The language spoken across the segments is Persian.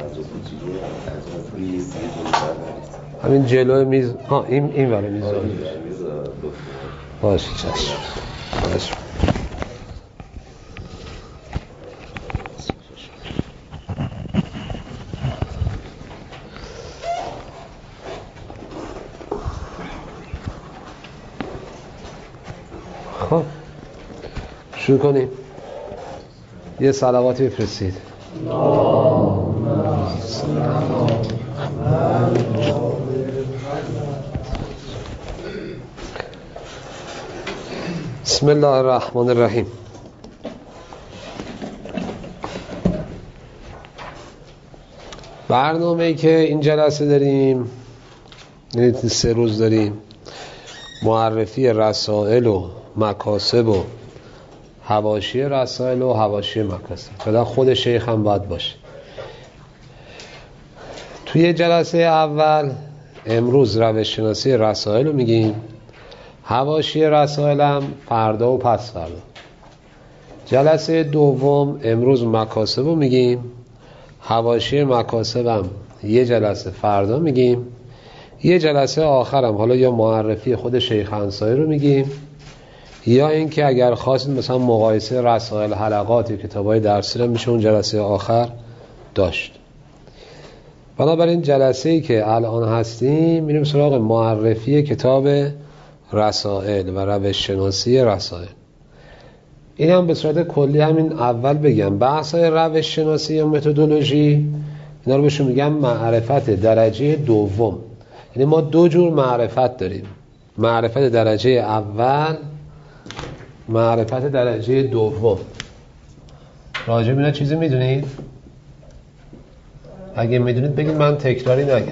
همین جلوی میز، این وره میز باشه. چشم باشه. خب شروع کنیم. یه صلواتی بفرستید. بسم الله الرحمن الرحیم. برنامه‌ای که این جلسه داریم، یعنی 3 روز داریم، معرفی رسائل و مکاسب و حواشی رسائل و حواشی مکاسب. فعلا خود شیخ هم باید باشه. توی جلسه اول امروز روش شناسی رسائل رو میگیم، حواشی رسائل هم فردا و پس فردا. جلسه دوم امروز مکاسب رو میگیم، حواشی مکاسب هم یه جلسه فردا میگیم. یه جلسه آخرم حالا یا معرفی خود شیخ انصاری رو میگیم، یا اینکه اگر خواستید مثلا مقایسه رسائل حلقات کتابای درسی رو میشه اون جلسه آخر داشت. بنابراین جلسه‌ای که الان هستیم میریم سراغ معرفی کتاب رسائل و روش شناسی رسائل. این هم به صورت کلی همین اول بگم، بحث‌های روش شناسی یا متدولوژی اینا رو بهشون میگم معرفت درجه دوم. یعنی ما 2 جور معرفت داریم، معرفت درجه اول، معرفت درجه دوم. راجع به اینا چیزی میدونید؟ اگه میدونید بگید، من تکراری نگم.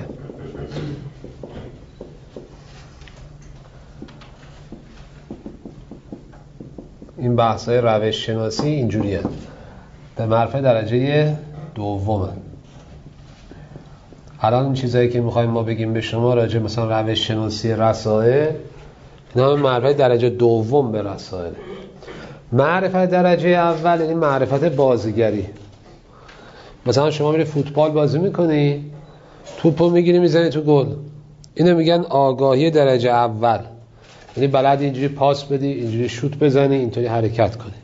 این بحث‌های روش شناسی اینجوریه، به معرفت درجه دومه. الان این چیزایی که میخوایم ما بگیم به شما راجع مثلا روش شناسی رسائل، اینا هم معرفت درجه دوم به رسائل. معرفت درجه اول یعنی معرفت بازیگری. مثلا شما میری فوتبال بازی میکنی، توپو میگیری میزنی تو گل، اینو میگن آگاهی درجه اول. یعنی بلد اینجوری پاس بدی، اینجوری شوت بزنی، اینطوری حرکت کنی.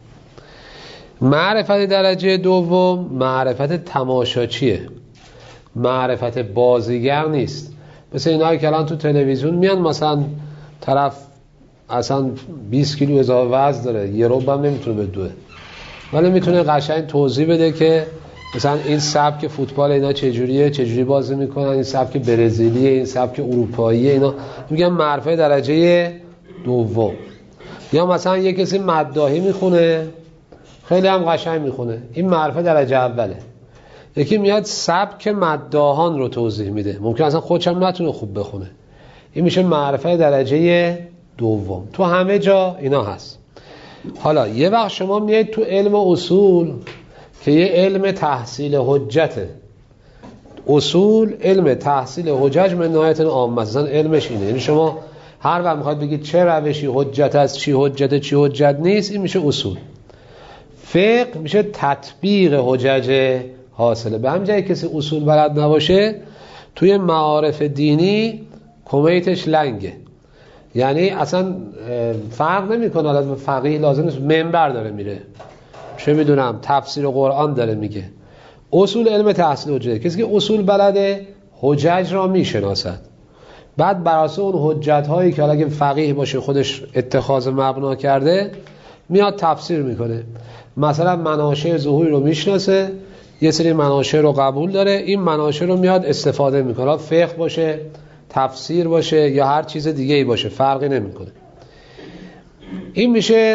معرفت درجه دوم معرفت تماشاچیه، معرفت بازیگر نیست. مثل اینایی که الان تو تلویزیون میان، مثلا طرف اصلا 20 کیلو اضافه وزن داره، یه ربع هم نمیتونه بدوه، ولی میتونه قشنگ توضیح بده که مثلا این سبک فوتبال اینا چجوریه، چجوری بازی میکنن، این سبک برزیلیه، این سبک اروپاییه. اینا میگن معرفت درجه دوم. یا مثلا یه کسی مداحی میخونه، خیلی هم قشنگ میخونه، این معرفت درجه اوله. یکی میاد سبک مداحان رو توضیح میده، ممکن اصلا خودش هم نتونه خوب بخونه، این میشه معرفت درجه دوم. تو همه جا اینا هست. حالا یه وقت شما میایید تو علم اصول که یه علم تحصیل حجته. اصول علم تحصیل حجج من نهایت عامه، مثلا علمش اینه. یعنی شما هر وقت میخواید بگید چه روشی حجت است، چی حجته چی حجت نیست، این میشه اصول. فقه میشه تطبیق حجج حاصله. به همین جایی کسی اصول بلد نباشه توی معارف دینی کمیتش لنگه. یعنی اصلا فرق نمیکنه، حالا فقیه لازم نیست منبر داره میره، چه میدونم تفسیر قرآن داره میگه. اصول علم تحصیل حجته. کسی که اصول بلده حجج را میشناسد، بعد بر اساس اون حجت هایی که اگه فقیه باشه خودش اتخاذ مبنا کرده میاد تفسیر میکنه. مثلا مناشأ ظهوری رو میشناسه، یه سری مناشأ رو قبول داره، این مناشأ رو میاد استفاده میکنه. فقه باشه، تفسیر باشه یا هر چیز دیگه ای باشه، فرقی نمیکنه. این میشه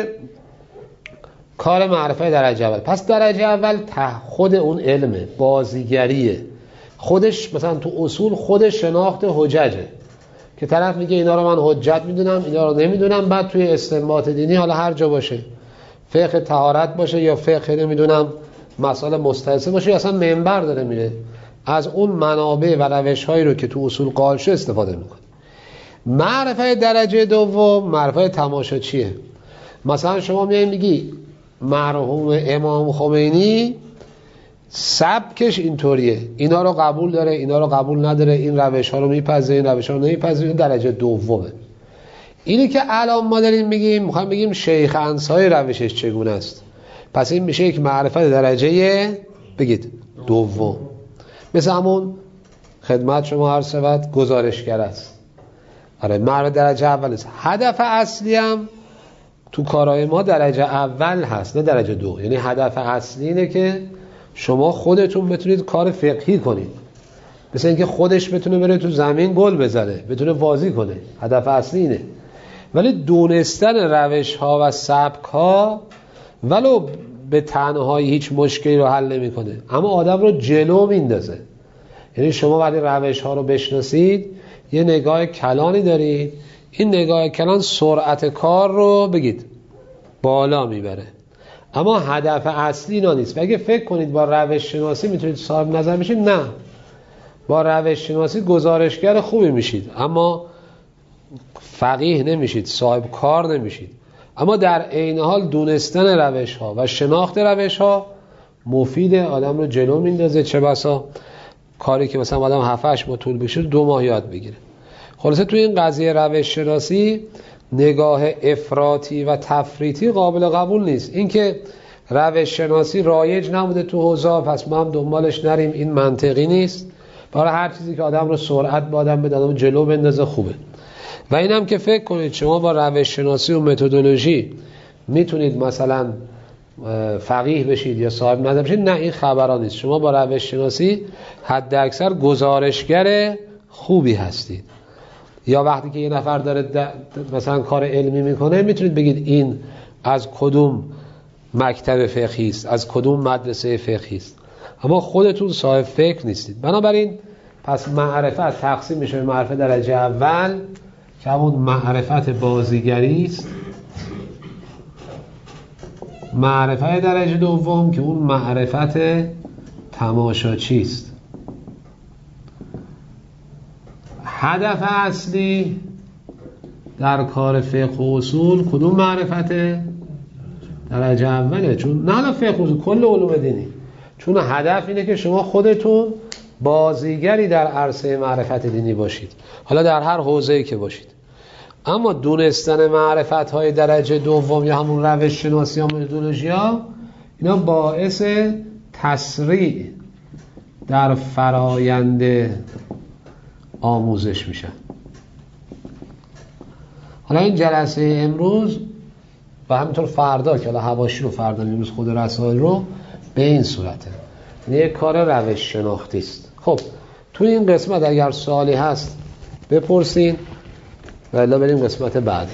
کار معرفت درجه اول. پس درجه اول خود اون علمه، بازیگریه. خودش مثلا تو اصول خودش شناخت حججه که طرف میگه اینا رو من حجت میدونم، اینا رو نمیدونم. بعد توی استنباط دینی حالا هر جا باشه، فقه طهارت باشه یا فقه نمیدونم مسائل مستحسن باشه، یا اصلا منبر داره میره، از اون منابع و روش‌هایی رو که تو اصول قائل شده استفاده میکنه. معرفت درجه دوم معرفت تماشاچیه. مثلا شما میای میگی مرحوم امام خمینی سبکش اینطوریه، اینا رو قبول داره، اینا رو قبول نداره، این روش ها رو میپذیره، این روش ها رو نمیپذیره. درجه دومه. اینی که الان ما داریم میگیم، میخوایم بگیم شیخ انصاری روشش چگونه است. پس این میشه یک معرفت درجه بگید دوم. مثل همون خدمت شما عرض شود گزارشگر است. آره معرفت درجه اول است. هدف اصلی هم تو کارهای ما درجه اول هست نه درجه دو. یعنی هدف اصلی اینه که شما خودتون بتونید کار فقهی کنید، مثل اینکه خودش بتونه بره تو زمین گل بزنه، بتونه بازی کنه. هدف اصلی اینه. ولی دونستن روش ها و سبک ها ولو به تنهایی هیچ مشکلی رو حل نمی کنه، اما آدم رو جلو میندازه. یعنی شما وقتی روش ها رو بشناسید یه نگاه کلانی دارید، این نگاه کلان سرعت کار رو بگید بالا میبره. اما هدف اصلی اینا نیست. و اگه فکر کنید با روش شناسی میتونید صاحب نظر بشید، نه. با روش شناسی گزارشگر خوبی میشید اما فقیه نمیشید، صاحب کار نمیشید. اما در عین حال دونستن روش ها و شناخت روش ها مفید، آدم رو جلو میندازه. چه بسا کاری که مثلا آدم 7-8 ماه طول بکشه 2 ماه یاد بگیره. خلاصه توی این قضیه روش شناسی نگاه افراطی و تفریطی قابل قبول نیست. اینکه روش شناسی رایج نبوده تو حوزه پس ما هم دنبالش نریم، این منطقی نیست. برای هر چیزی که آدم رو سرعت به آدم بده، آدم جلو بندازه خوبه. و اینم که فکر کنید شما با روش شناسی و متدولوژی میتونید مثلا فقیه بشید یا صاحب نظر بشید، نه، این خبران نیست. شما با روش شناسی حد اکثر گزارشگر خوبی هستید. یا وقتی که یه نفر داره مثلا کار علمی میکنه میتونید بگید این از کدوم مکتب فقهی است، از کدوم مدرسه فقهی است. اما خودتون صاحب فکر نیستید. بنابراین پس معرفت تقسیم میشه به معرفت درجه اول که همون معرفت بازیگری است، معرفت درجه دوم که اون معرفت تماشاچی است. هدف اصلی در کار فقه و اصول کدوم معرفته؟ درجه اوله. چون نه فقه و اصول، کل علوم دینی. چون هدف اینه که شما خودتون بازیگری در عرصه معرفت دینی باشید، حالا در هر حوزه‌ای که باشید. اما دونستن معرفت های درجه دوم یا همون روش شناسی یا متدولوژی ها، اینا باعث تسریع در فرایند آموزش میشن. حالا این جلسه امروز و همینطور فردا که حالا حواشی رو فردا امروز خود رسائل رو به این صورته، یعنی یک کار روش شناختی است. خب تو این قسمت اگر سوالی هست بپرسین و الا بریم قسمت بعدی.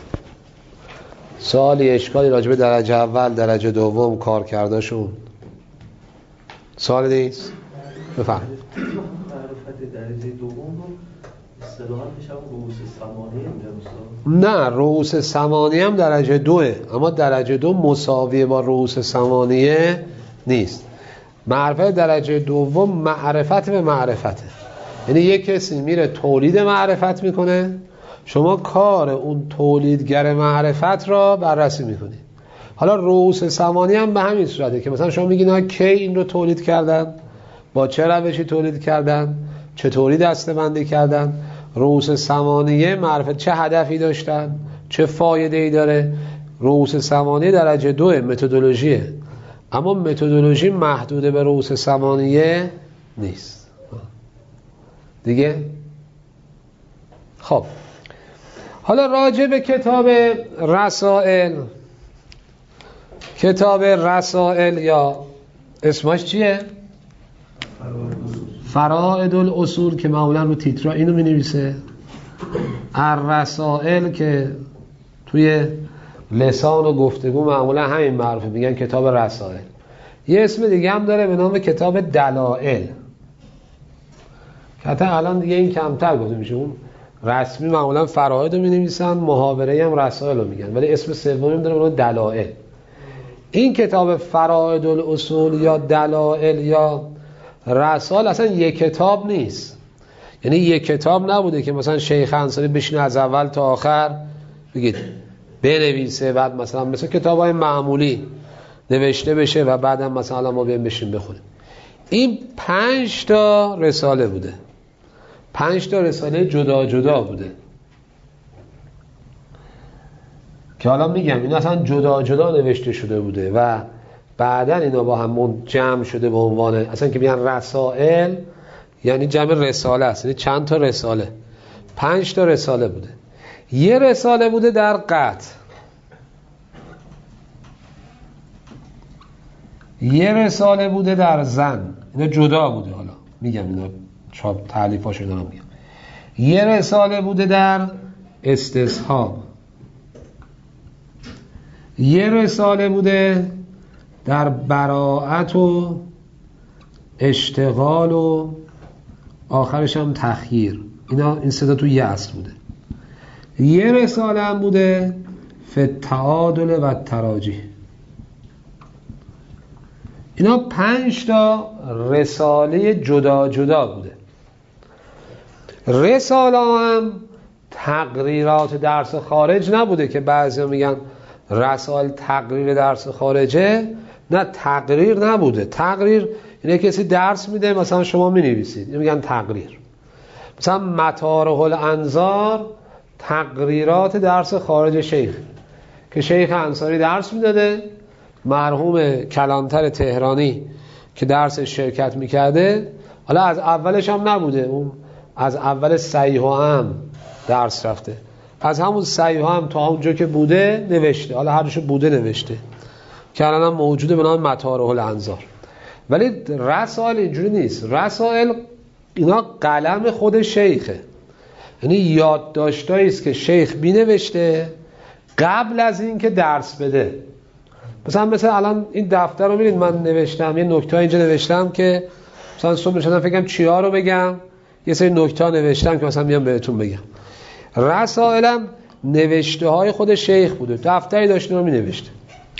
سوالی اشکالی راجع به درجه اول درجه دوم کار کرداشون سوال نیست؟ بفرمایید. معرفت درجه دوم رو اصطلاحاً میشه رؤوس ثمانیه میگن. نه، رؤوس ثمانیه هم درجه دوه، اما درجه دو مساویه با رؤوس ثمانیه نیست. معرفت درجه دوم معرفت به معرفته. یعنی یک کسی میره تولید معرفت میکنه، شما کار اون تولیدگر معرفت را بررسی میکنید. حالا رؤوس ثمانیه هم به همین صورته که مثلا شما میگین ها کی این رو تولید کردن، با چه روشی تولید کردن، چطوری دسته‌بندی کردن. رؤوس ثمانیه معرفت چه هدفی داشتن، چه فایده‌ای داره. رؤوس ثمانیه درجه 2 متدولوژیه، اما متدولوژی محدود به رؤوس ثمانیه نیست دیگه. خب حالا راجع به کتاب رسائل، کتاب رسائل یا اسمش چیه؟ فرائد الاصول که معمولا رو تیترا اینو می نویسه. الرسائل که توی لسان و گفتگو معمولا همین معروفه، میگن کتاب رسائل. یه اسم دیگه هم داره به نام کتاب دلائل که حتی الان دیگه این کمتر گفته میشه. اون رسمی معمولا فرائد رو می نویسن، محاوره هم رسائل رو میگن، ولی اسم سومی داره به نام دلائل. این کتاب فرائد الاصول یا دلائل یا رسائل اصلا یک کتاب نیست. یعنی یک کتاب نبوده که مثلا شیخ انصاری بشینه از اول تا آخر بگید بنویسه، بعد مثلا کتابای معمولی نوشته بشه و بعدم مثلا ما بیایم بشیم بخونیم. این 5 تا رساله بوده، 5 تا رساله جدا جدا بوده که حالا میگم این اصلا جدا جدا نوشته شده بوده و بعدن اینا با هم جمع شده به عنوان اصلا که میگن رسائل، یعنی جمع رساله است، یعنی چند تا رساله. 5 تا رساله بوده. یه رساله بوده در قطع، یه رساله بوده در زن، اینا جدا بوده. حالا میگم اینا چاپ تالیفاشو دارم میگم. یه رساله بوده در استصحاب، یه رساله بوده در براءت و اشتغال و آخرش هم تخییر. این سه تا تو یه اصل بوده. یه رساله هم بوده فی التعادل و تراجیح. اینا 5 تا رساله جدا جدا بوده. رساله هم تقریرات درس خارج نبوده که بعضی میگن رسائل تقریر درس خارجه. نه، تقریر نبوده. تقریر اینه کسی درس میده، مثلا شما مینویسید، اینو میگن تقریر. مثلا مطارح الانظار تقریرات درس خارج شیخ که شیخ انصاری درس میداده، مرحوم کلانتر تهرانی که درس شرکت میکرده، حالا از اولش هم نبوده، اون از اول صحیح و هم درس رفته، از همون صحیح و هم تا اونجا که بوده نوشته، حالا هر جاشو بوده نوشته که الان هم موجوده به نام مطارح الانظار. ولی رسائل اینجوری نیست. رسائل اینا قلم خود شیخه، یعنی یادداشتایی است که شیخ بینوشته قبل از این که درس بده. مثلا الان این دفتر رو می‌بینید من نوشتم، یه نکته اینجا نوشتم که مثلا صبح نشستم فکرم چیا رو بگم، یه سری نکته نوشتم که مثلا میام بهتون بگم. رسائلم نوشته های خود شیخ بوده، دفتری داشته رو می‌نوشته.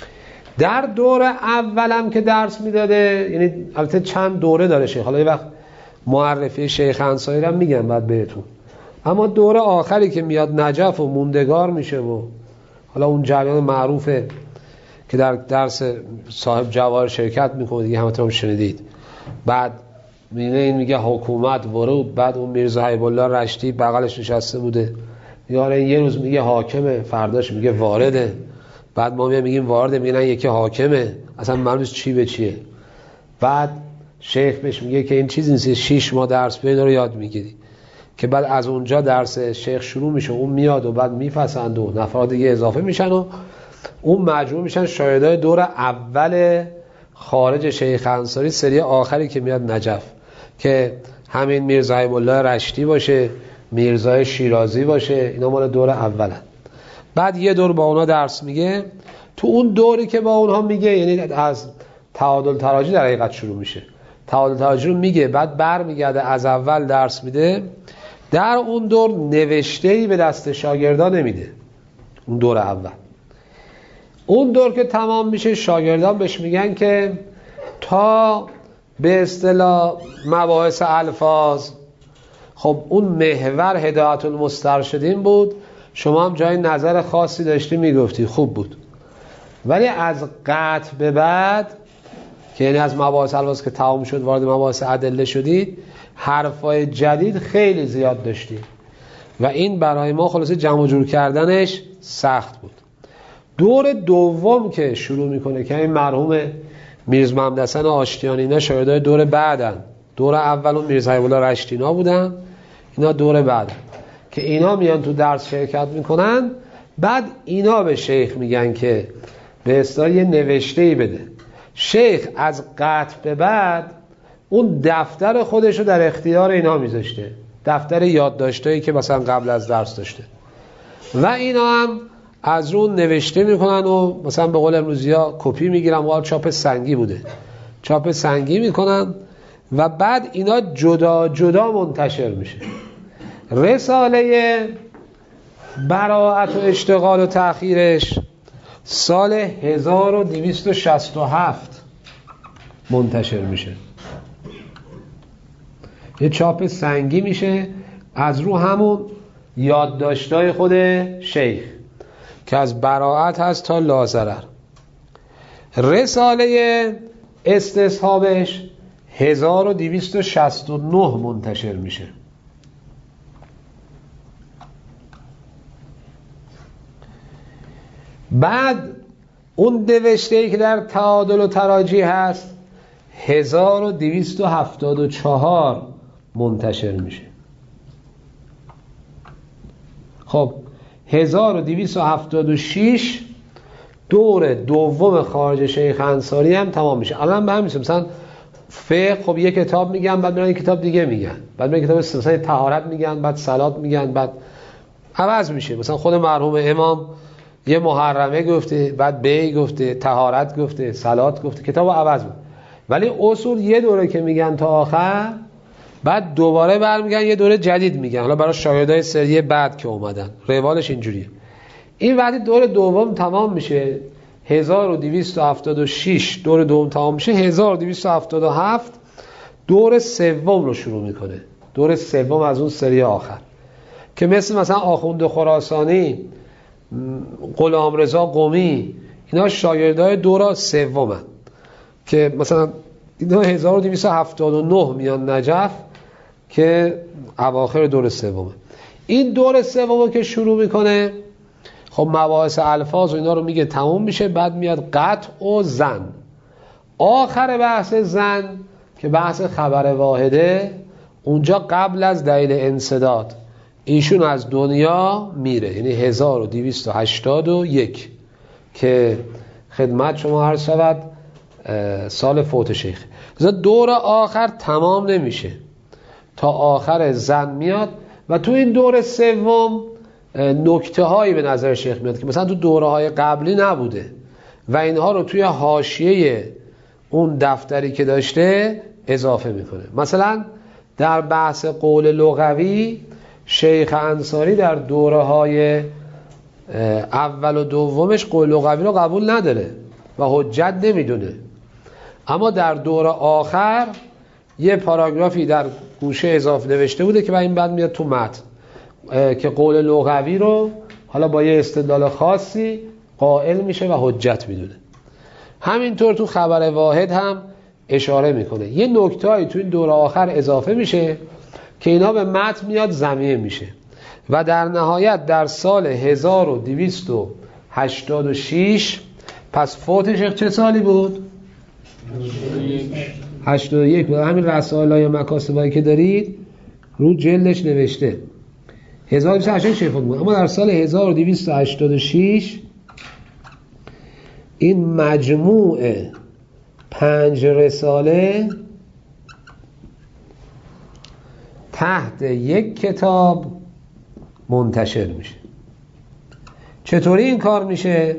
در دور اولم که درس میداده، یعنی البته چند دوره داره شیخ، حالا یه وقت معرفی شیخ انصاری رو میگم بعد بهتون، اما دوره آخری که میاد نجف و موندگار میشه و حالا اون جریان معروفه که در درس صاحب جواهر شرکت میکنه دیگه، همتون هم شنیدید. بعد میگه حکومت ورود، بعد اون میرزا حبیب الله رشتی بغلش نشسته بوده، یاره یه روز میگه حاکمه، فرداش میگه وارده، بعد ما میگیم وارده، میگن یکی حاکمه، اصلا معلومه چی به چیه. بعد شیخ بهش میگه که این چیزی نیست، 6 ماه درس بیاد رو یاد میگیری، که بعد از اونجا درس شیخ شروع میشه، اون میاد و بعد میفسند و نفرات دیگه اضافه میشن و اون مجموع میشن شاگردای دور اول خارج شیخ انصاری، سری آخری که میاد نجف، که همین میرزا حبیب الله رشتی باشه، میرزا شیرازی باشه، اینا مال دور اولن. بعد یه دور با اونا درس میگه. تو اون دوری که با اونها میگه، یعنی از تعادل تراجیح در حقیقت شروع میشه، تعادل تراجیح رو میگه، بعد برمیگرده از اول درس میده. در اون دور نوشته‌ای به دست شاگردان نمیده. اون دور اول، اون دور که تمام میشه، شاگردان بهش میگن که تا به اصطلاح مباحث الفاظ، خب اون محور هدایت المسترشدین بود، شما هم جای نظر خاصی داشتی میگفتی، خوب بود. ولی از قطع به بعد که یعنی از مباحث الفاظ که تمام شد وارد مباحث ادله شدید، حرفای جدید خیلی زیاد داشتید و این برای ما خلاصه جمع و جور کردنش سخت بود. دور دوم که شروع میکنه که این مرحوم میرزا محمد حسن آشتیانی، اینا شاگردای دور بعدن. دور اول اون میرزا حبیب الله رشتینا بودن، اینا دور بعدن که اینا میان تو درس شرکت میکنن. بعد اینا به شیخ میگن که به اصطلاح یه نوشته‌ای بده. شیخ از قطع به بعد اون دفتر خودشو در اختیار اینا میذاشته، دفتر یادداشتایی که مثلا قبل از درس داشته، و اینا هم از اون نوشته میکنن و مثلا به قول امروزیا کپی میگیرن، و چاپ سنگی بوده، چاپ سنگی میکنن و بعد اینا جدا جدا منتشر میشه. رساله براءت و اشتغال و تأخیرش سال 1267 منتشر میشه، یه چاپ سنگی میشه از رو همون یادداشتای خود شیخ که از براءت هست تا لاضرر. رساله استصحابش 1269 منتشر میشه. بعد اون نوشته‌ای که در تعادل و تراجی هست 1274 منتشر میشه. خب 1276 دور دوم خارج شیخ انصاری هم تمام میشه. الان به همین مثلا فقه، خب یه کتاب میگن، بعد میرن یه کتاب دیگه میگن، بعد میرن کتاب مثلا طهارت میگن، بعد صلات میگن، بعد عوض میشه. مثلا خود مرحوم امام یه محرمه گفته، بعد بی گفته، طهارت گفته، صلات گفته، کتابو عوض میکنه. ولی اصول یه دوره که میگن تا آخر، بعد دوباره برمیگن یه دوره جدید میگن. حالا برای شاگردای سری بعد که اومدن روالش اینجوریه. این وقتی دور دوم تمام میشه 1276 دور دوم تمام میشه، 1277 دور سوم رو شروع میکنه. دور سوم از اون سری آخر که مثلا آخوند خراسانی، غلامرضا قمی، اینا شاگردای دور سومن که مثلا اینا 1279 میان نجف که اواخر دور سومه. این دور سومه که شروع میکنه، خب مباحث الفاظ و اینا رو میگه تموم میشه. بعد میاد قطع و زن. آخر بحث زن که بحث خبر واحده، اونجا قبل از دلیل انسداد ایشون از دنیا میره، یعنی 1281 که خدمت شما عرض شود سال فوت شیخ. دور آخر تمام نمیشه تا آخر زن میاد و تو این دور سوم نکته هایی به نظر شیخ میاد که مثلا تو دوره های قبلی نبوده و اینها رو توی حاشیه اون دفتری که داشته اضافه میکنه. مثلا در بحث قول لغوی شیخ انصاری در دوره های اول و دومش قول لغوی رو قبول نداره و حجت نمیدونه، اما در دوره آخر یه پاراگرافی در گوشه اضافه نوشته بوده که این بعد میاد تو متن که قول لغوی رو حالا با یه استدلال خاصی قائل میشه و حجت میدونه. همینطور تو خبر واحد هم اشاره میکنه. یه نکته‌ای تو این دوره آخر اضافه میشه که اینا به متن میاد ضمیمه میشه و در نهایت در سال 1286 پس فوت شیخ چه سالی بود؟ 81 بود. همین رسائل مکاسبایی که دارید رو جلدش نوشته 1286 فوت بود. اما در سال 1286 این مجموع 5 رساله تحت یک کتاب منتشر میشه. چطوری این کار میشه؟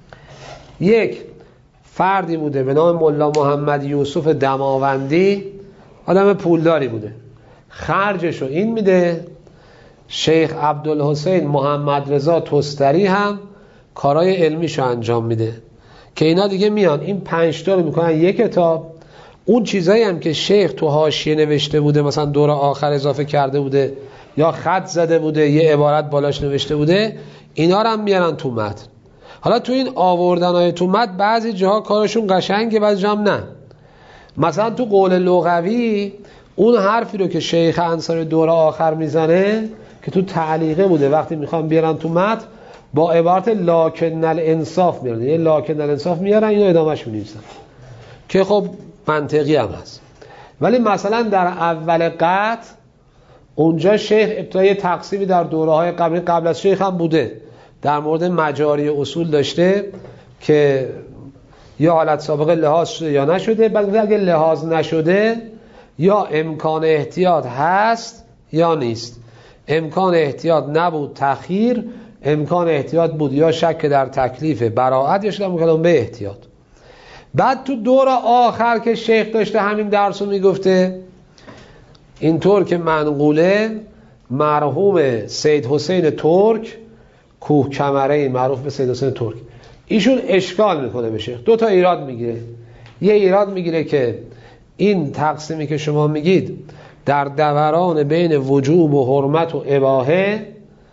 یک فردی بوده به نام ملا محمد یوسف دماوندی، آدم پولداری بوده، خرجشو این میده. شیخ عبدالحسین محمد رضا تستری هم کارهای علمیشو انجام میده که اینا دیگه میان این 5 تا رو میکنن یک کتاب. اون چیزایی هم که شیخ تو حاشیه نوشته بوده، مثلا دور آخر اضافه کرده بوده یا خط زده بوده یه عبارت بالاش نوشته بوده، اینا رو هم میارن تو متن. حالا تو این آوردنهای تو متن بعضی جاها کارشون قشنگه، بعضی جاها نه. مثلا تو قول لغوی اون حرفی رو که شیخ انصاری دور آخر میزنه که تو تعلیقه بوده، وقتی میخوام بیارن تو متن با عبارت لاکن الانصاف میارن، یه لاکن الانصاف میارن، اینو ادامهش می‌نویسن که خب منطقی هم هست. ولی مثلا در اول قطع اونجا شیخ ابتدای تقسیمی در دوره‌های قبل از شیخ هم بوده در مورد مجاری اصول داشته که یا حالت سابقه لحاظ شده یا نشده. بعد اگه لحاظ نشده یا امکان احتیاط هست یا نیست. امکان احتیاط نبود تأخیر، امکان احتیاط بود یا شک در تکلیف براءت یا شده مکلم به احتیاط. بعد تو دور آخر که شیخ داشته همین درس رو میگفته، اینطور که منقوله مرحوم سید حسین ترک کوه کمره معروف به سید حسین ترک، ایشون اشکال میکنه به شیخ. 2 تا ایراد میگیره. یه ایراد میگیره که این تقسیمی که شما میگید در دوران بین وجوب و حرمت و اباحه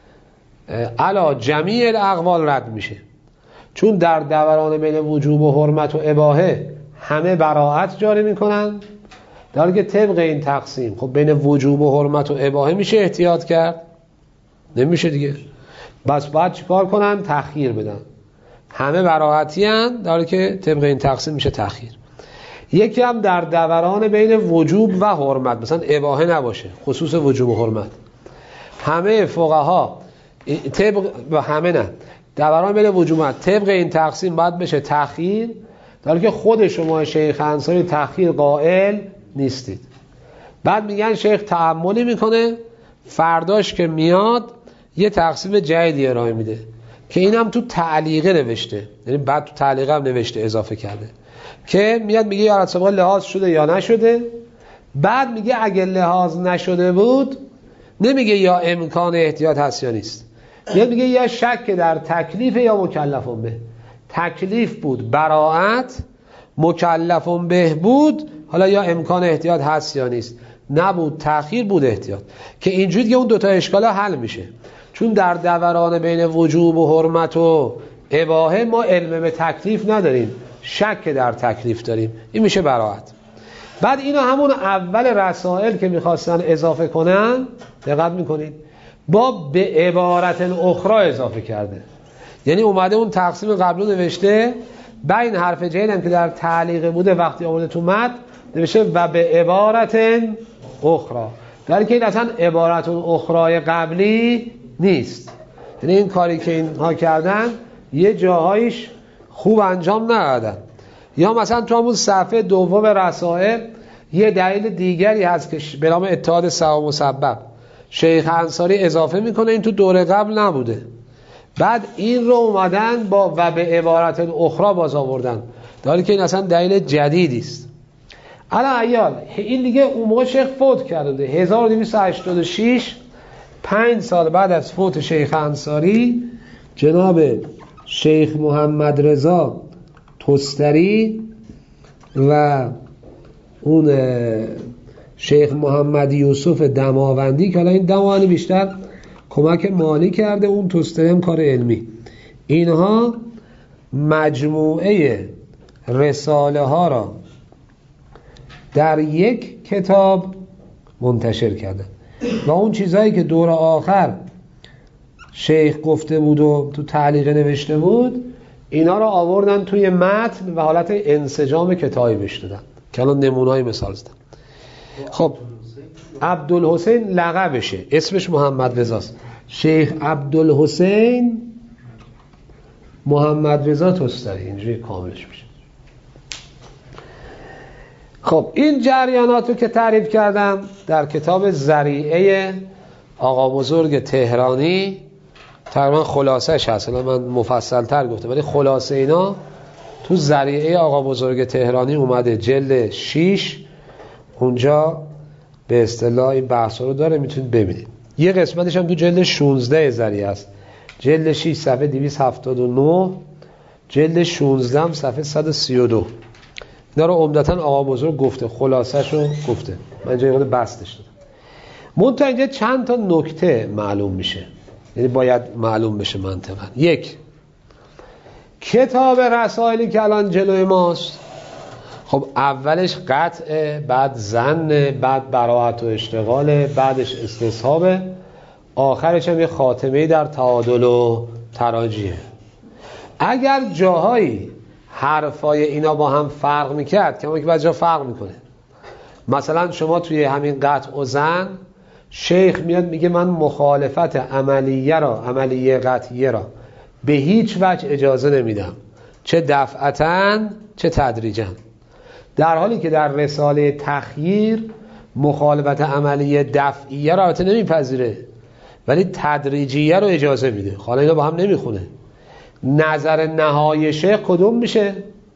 علا جمیع الاقوال رد میشه، چون در دوران بین وجوب و حرمت و اباحه همه براءت جاری میکنن در حالی که طبق این تقسیم خب بین وجوب و حرمت و اباحه میشه احتیاط کرد؟ نمیشه دیگه. بس باید چیکار کنن؟ تأخیر بدن. همه براحتی هستند در حالی که طبق این تقسیم میشه تأخیر. یکی هم در دوران بین وجوب و حرمت، مثلا اباحه نباشه، خصوص وجوب و حرمت. همه فقها همه نه، دوران بین وجوب و طبق این تقسیم باید بشه تأخیر، در حالی که خود شما شیخ انصاری تأخیر قائل نیستید. بعد میگن شیخ تأملی میکنه، فرداش که میاد یه تقسیم جدیدی ارائه میده که اینم تو تعلیقه نوشته، یعنی بعد تو تعلیقه هم نوشته اضافه کرده که میاد میگه یا سابقا لحاظ شده یا نشده. بعد میگه اگه لحاظ نشده بود نمیگه یا امکان احتیاط هست یا نیست، میگه یا شک در تکلیف یا مکلفون به. تکلیف بود براءت، مکلفون به بود، حالا یا امکان احتیاط هست یا نیست. نبود تأخیر، بود احتیاط. که اینجوری که اون دوتا اشکالا حل میشه، چون در دوران بین وجوب و حرمت و اباحه ما علم به تکلیف نداریم، شک در تکلیف داریم، این میشه براءت. بعد اینا همون اول رسائل که میخواستن اضافه کنن، دقت میکنید، با به عبارت اخرى اضافه کرده. یعنی اومده اون تقسیم قبلو نوشته، بین حرف جیل هم که در تعلیق بوده وقتی آورده تو متن نوشته و به عبارت اخرى، در که این اصلا عبارت اخرى قبلی نیست. یعنی این کاری که اینها کردن یه جاهایش خوب انجام ندادن. یا مثلا تو همون صفحه دوم رسائل یه دلیل دیگری هست که به نام اتحاد سبب و مسبب شیخ انصاری اضافه میکنه، این تو دوره قبل نبوده. بعد این رو اومدن با و به عبارت اخرى باز آوردن، در حالی که این اصلا دلیل جدیدی است. الان ایال این دیگه اون موقع شیخ فوت کرده 1286، 5 سال بعد از فوت شیخ انصاری جناب شیخ محمد رضا تستری و اون شیخ محمد یوسف دماوندی، که حالا این دماوندی بیشتر کمک مالی کرده، اون تستری هم کار علمی، اینها مجموعه رساله ها را در یک کتاب منتشر کردن و اون چیزهایی که دور آخر شیخ گفته بود و تو تعلیق نوشته بود اینا را آوردن توی متن و حالت انسجام کتابی بهش دادن که الان نمونه‌ای مثال زدم. خب عبدالحسین لقبشه، اسمش محمد رضاست، شیخ عبدالحسین محمد رضا تستری، اینجوری کاملش میشه. خب این جریانات رو که تعریف کردم در کتاب ذریعه آقا بزرگ تهرانی تقریبا خلاصش هست، من مفصل تر گفتم ولی خلاصه اینا تو ذریعه آقا بزرگ تهرانی اومده، جلد 6، اونجا به اصطلاح این بحث رو داره، میتونید ببینید. یه قسمتش هم تو جلد 16 ذریعه است، جلد 6 صفحه 279، جلد 16 هم صفحه 132. اینا رو عمدتاً آقا بزرگ گفته، خلاصش رو گفته، من اینجا یه بستش دادم. منتها اینجا چند تا نکته معلوم میشه، یعنی باید معلوم بشه منطقاً. یک، کتاب رسائلی که الان جلوی ماست، خب اولش قطعه، بعد ظن، بعد براءت و اشتغال، بعدش استصحابه، آخرش هم یه خاتمه در تعادل و تراجیه. اگر جاهایی حرفای اینا با هم فرق میکرد، که همون که بعضی جا فرق میکنه، مثلا شما توی همین قطع و ظن شیخ میاد میگه من مخالفت عملیه قطعیه را به هیچ وجه اجازه نمیدم، چه دفعتاً چه تدریجاً، در حالی که در رساله تخییر مخالفت عملیه دفعیه را البته نمیپذیره ولی تدریجیه رو اجازه میده. حالا اینا با هم نمیخونه. نظر نهایی شیخ کدوم میشه؟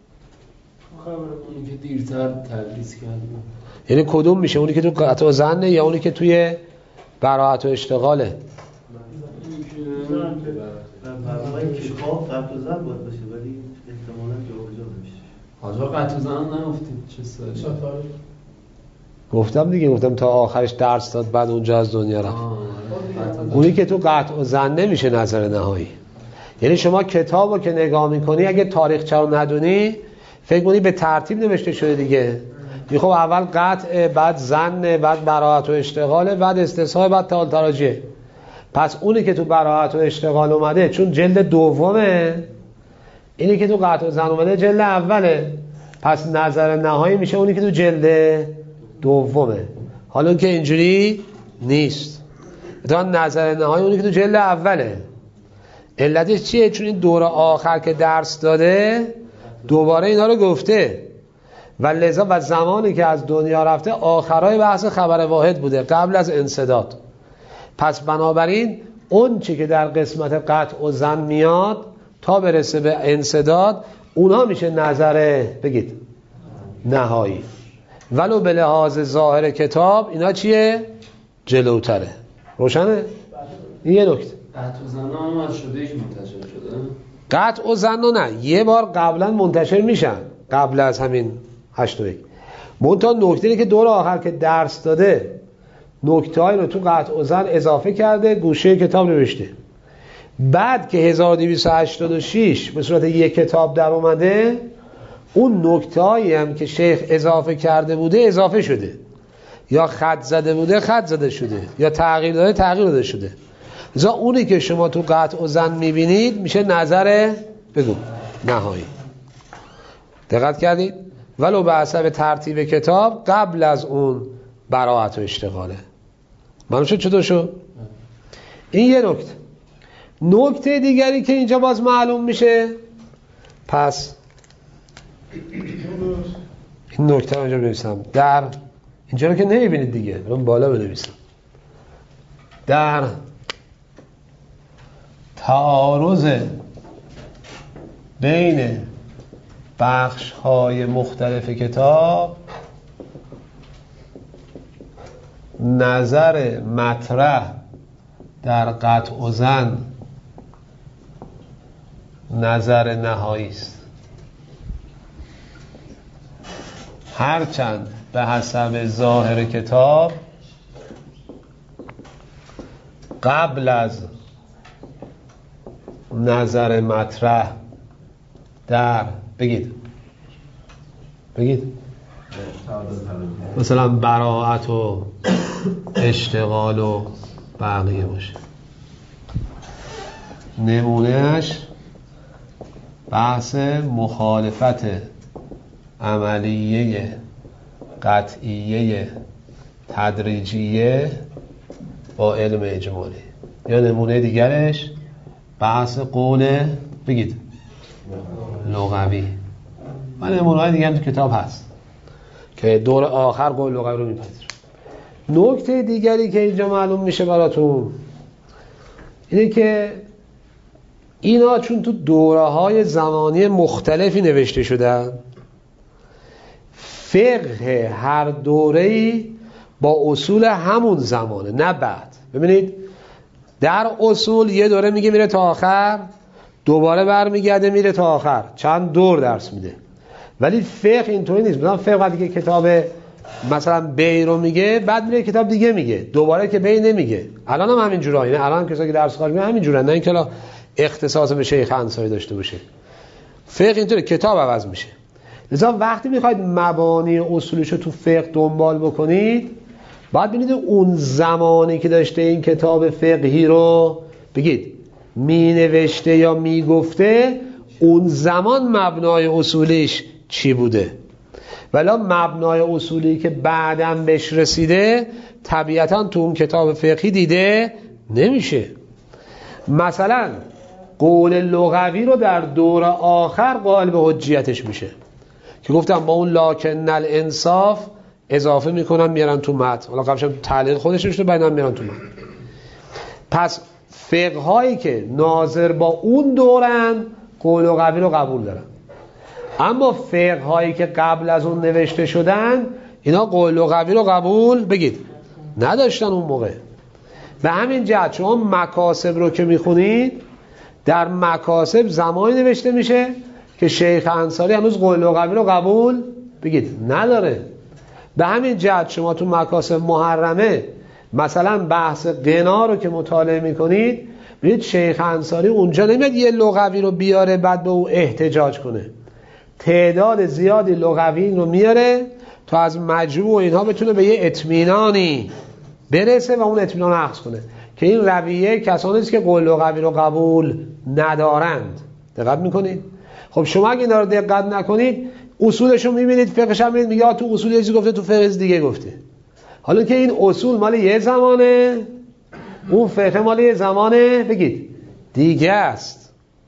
اونی که دیرتر تدریس کرده، یعنی کدوم میشه؟ اونی که تو قطع و ظنه یا اونی که توی براءت و اشتغاله؟ برای کتاب قطع و ظن باید باشه ولی احتمالاً جابجا میشه. حاجا قطع و ظن نگفتید چه سالی؟ گفتم دیگه، گفتم تا آخرش درس داد بعد اونجا از دنیا رفت. اونی که تو قطع و ظن نمیشه نظر نهایی. یعنی شما کتابو که نگاه میکنی اگه تاریخچه رو ندونی فکر کنی به ترتیب نوشته شده دیگه، خب اول قطع، بعد ظن، بعد براءت و اشتغال، بعد استصحاب، بعد تعال تراجع. پس اونی که تو براءت و اشتغال اومده چون جلد دومه، اینی که تو قطع و ظن اومده جلد اوله، پس نظر نهایی میشه اونی که تو جلد دومه. حالا که اینجوری نیست، اتفاقا نظر نهایی اونی که تو جلد اوله. علتش چیه؟ چون این دور آخر که درس داده دوباره اینا رو گفته و لذا و زمانی که از دنیا رفته آخرای بحث خبر واحد بوده قبل از انسداد. پس بنابراین اون چی که در قسمت قطع و ظن میاد تا برسه به انسداد اونها میشه نظر بگید نهایی، ولو به لحاظ ظاهر کتاب اینا چیه؟ جلوتره. روشنه؟ این یه نکته. قطع و ظن هم از شده که منتشر شده؟ قطع و ظن نه، یه بار قبلا منتشر میشن قبل از همین 8-1. منتها نکته که دور آخر که درس داده نکته‌ای رو تو قطع و ظن اضافه کرده، گوشه کتاب نوشته. بعد که 1286 به صورت یک کتاب در اومده، اون نکته‌ای هم که شیخ اضافه کرده بوده اضافه شده، یا خط زده بوده خط زده شده، یا تغییر داده تغییر داده شده. لذا اونی که شما تو قطع و ظن میبینید میشه نظر بگو نهایی. دقت کردید؟ ولو به حسب ترتیب کتاب قبل از اون براءت و اشتغاله. معلوم شد چطور شد؟ این یه نکته. نکته دیگری که اینجا باز معلوم میشه، پس این نکته رو اینجا بنویسم، در اینجا رو که نمیبینید دیگه، برام بالا بنویسم. در تعارض بین بخش‌های مختلف کتاب نظر مطرح در قطع و ظن نظر نهایی است، هرچند به حسب ظاهر کتاب قبل از نظر مطرح در بگید مثلا براءت و اشتغال و بقیه باشه. نمونهش بحث مخالفت عملیه قطعیه تدریجیه با علم اجمالی، یا نمونه دیگرش بحث قول بگید لغوی و نمونه های دیگر تو کتاب هست که دور آخر قول لغوی رو میپذیره. نکته دیگری که اینجا معلوم میشه براتون اینه که اینا چون تو دوره های زمانی مختلفی نوشته شدن، فقه هر دوره‌ای با اصول همون زمانه نه بعد. ببینید در اصول یه دوره میگه میره تا آخر، دوباره برمیگرده میره تا آخر، چند دور درس میده. ولی فقه اینطوری نیست. مثلا فقه وقتی که کتاب مثلا بی رو میگه بعد میره کتاب دیگه میگه، دوباره که بی نمیگه. الان هم همین جورایی، نه الان کسایی که درس خارج میگن همین جورن، نه اینکه اختصاص به شیخ انصاری داشته باشه. فقه اینطوری کتاب عوض میشه. لذا وقتی میخواید مبانی اصولش رو تو فقه دنبال بکنید باید ببینید اون زمانی که داشته این کتاب فقهی رو بگید می نوشته یا می گفته، اون زمان مبنای اصولیش چی بوده. ولی مبنای اصولی که بعداً بهش رسیده طبیعتاً تو اون کتاب فقهی دیده نمیشه. مثلا قول لغوی رو در دور آخر قائل به حجیتش میشه که گفتم با اون لکن الانصاف اضافه میکنن میارن تو متن، حالا قبلش تعلیق خودش نوشته بعدم میارن تو متن. پس فقه هایی که ناظر با اون دورن قول لغوی رو قبول دارن، اما فقه هایی که قبل از اون نوشته شدن اینا قول لغوی رو قبول بگید نداشتن اون موقع. به همین جهت شما مکاسب رو که میخونید در مکاسب زمانی نوشته میشه که شیخ انصاری هنوز قول لغوی رو قبول بگید نداره. به همین جهت شما تو مکاسب محرمه مثلا بحث غنا رو که مطالعه میکنید ببینید شیخ انصاری اونجا نمیاد یه لغوی رو بیاره بعد به او احتجاج کنه، تعداد زیادی لغوی رو میاره تا از مجموع اینها بتونه به یه اطمینانی برسه و اون اطمینان اخذ کنه که این رویه کسانی است که قول لغوی رو قبول ندارند. دقت میکنید؟ خب شما اگه اینا رو دقت نکنید اصولش رو میبینید، فقهش هم میبینید میگه تو اصول یه چیزی گفته، تو فقه دیگه گفته. حالا که این اصول مال یه زمانه، اون فقه مال یه زمانه بگید دیگه است.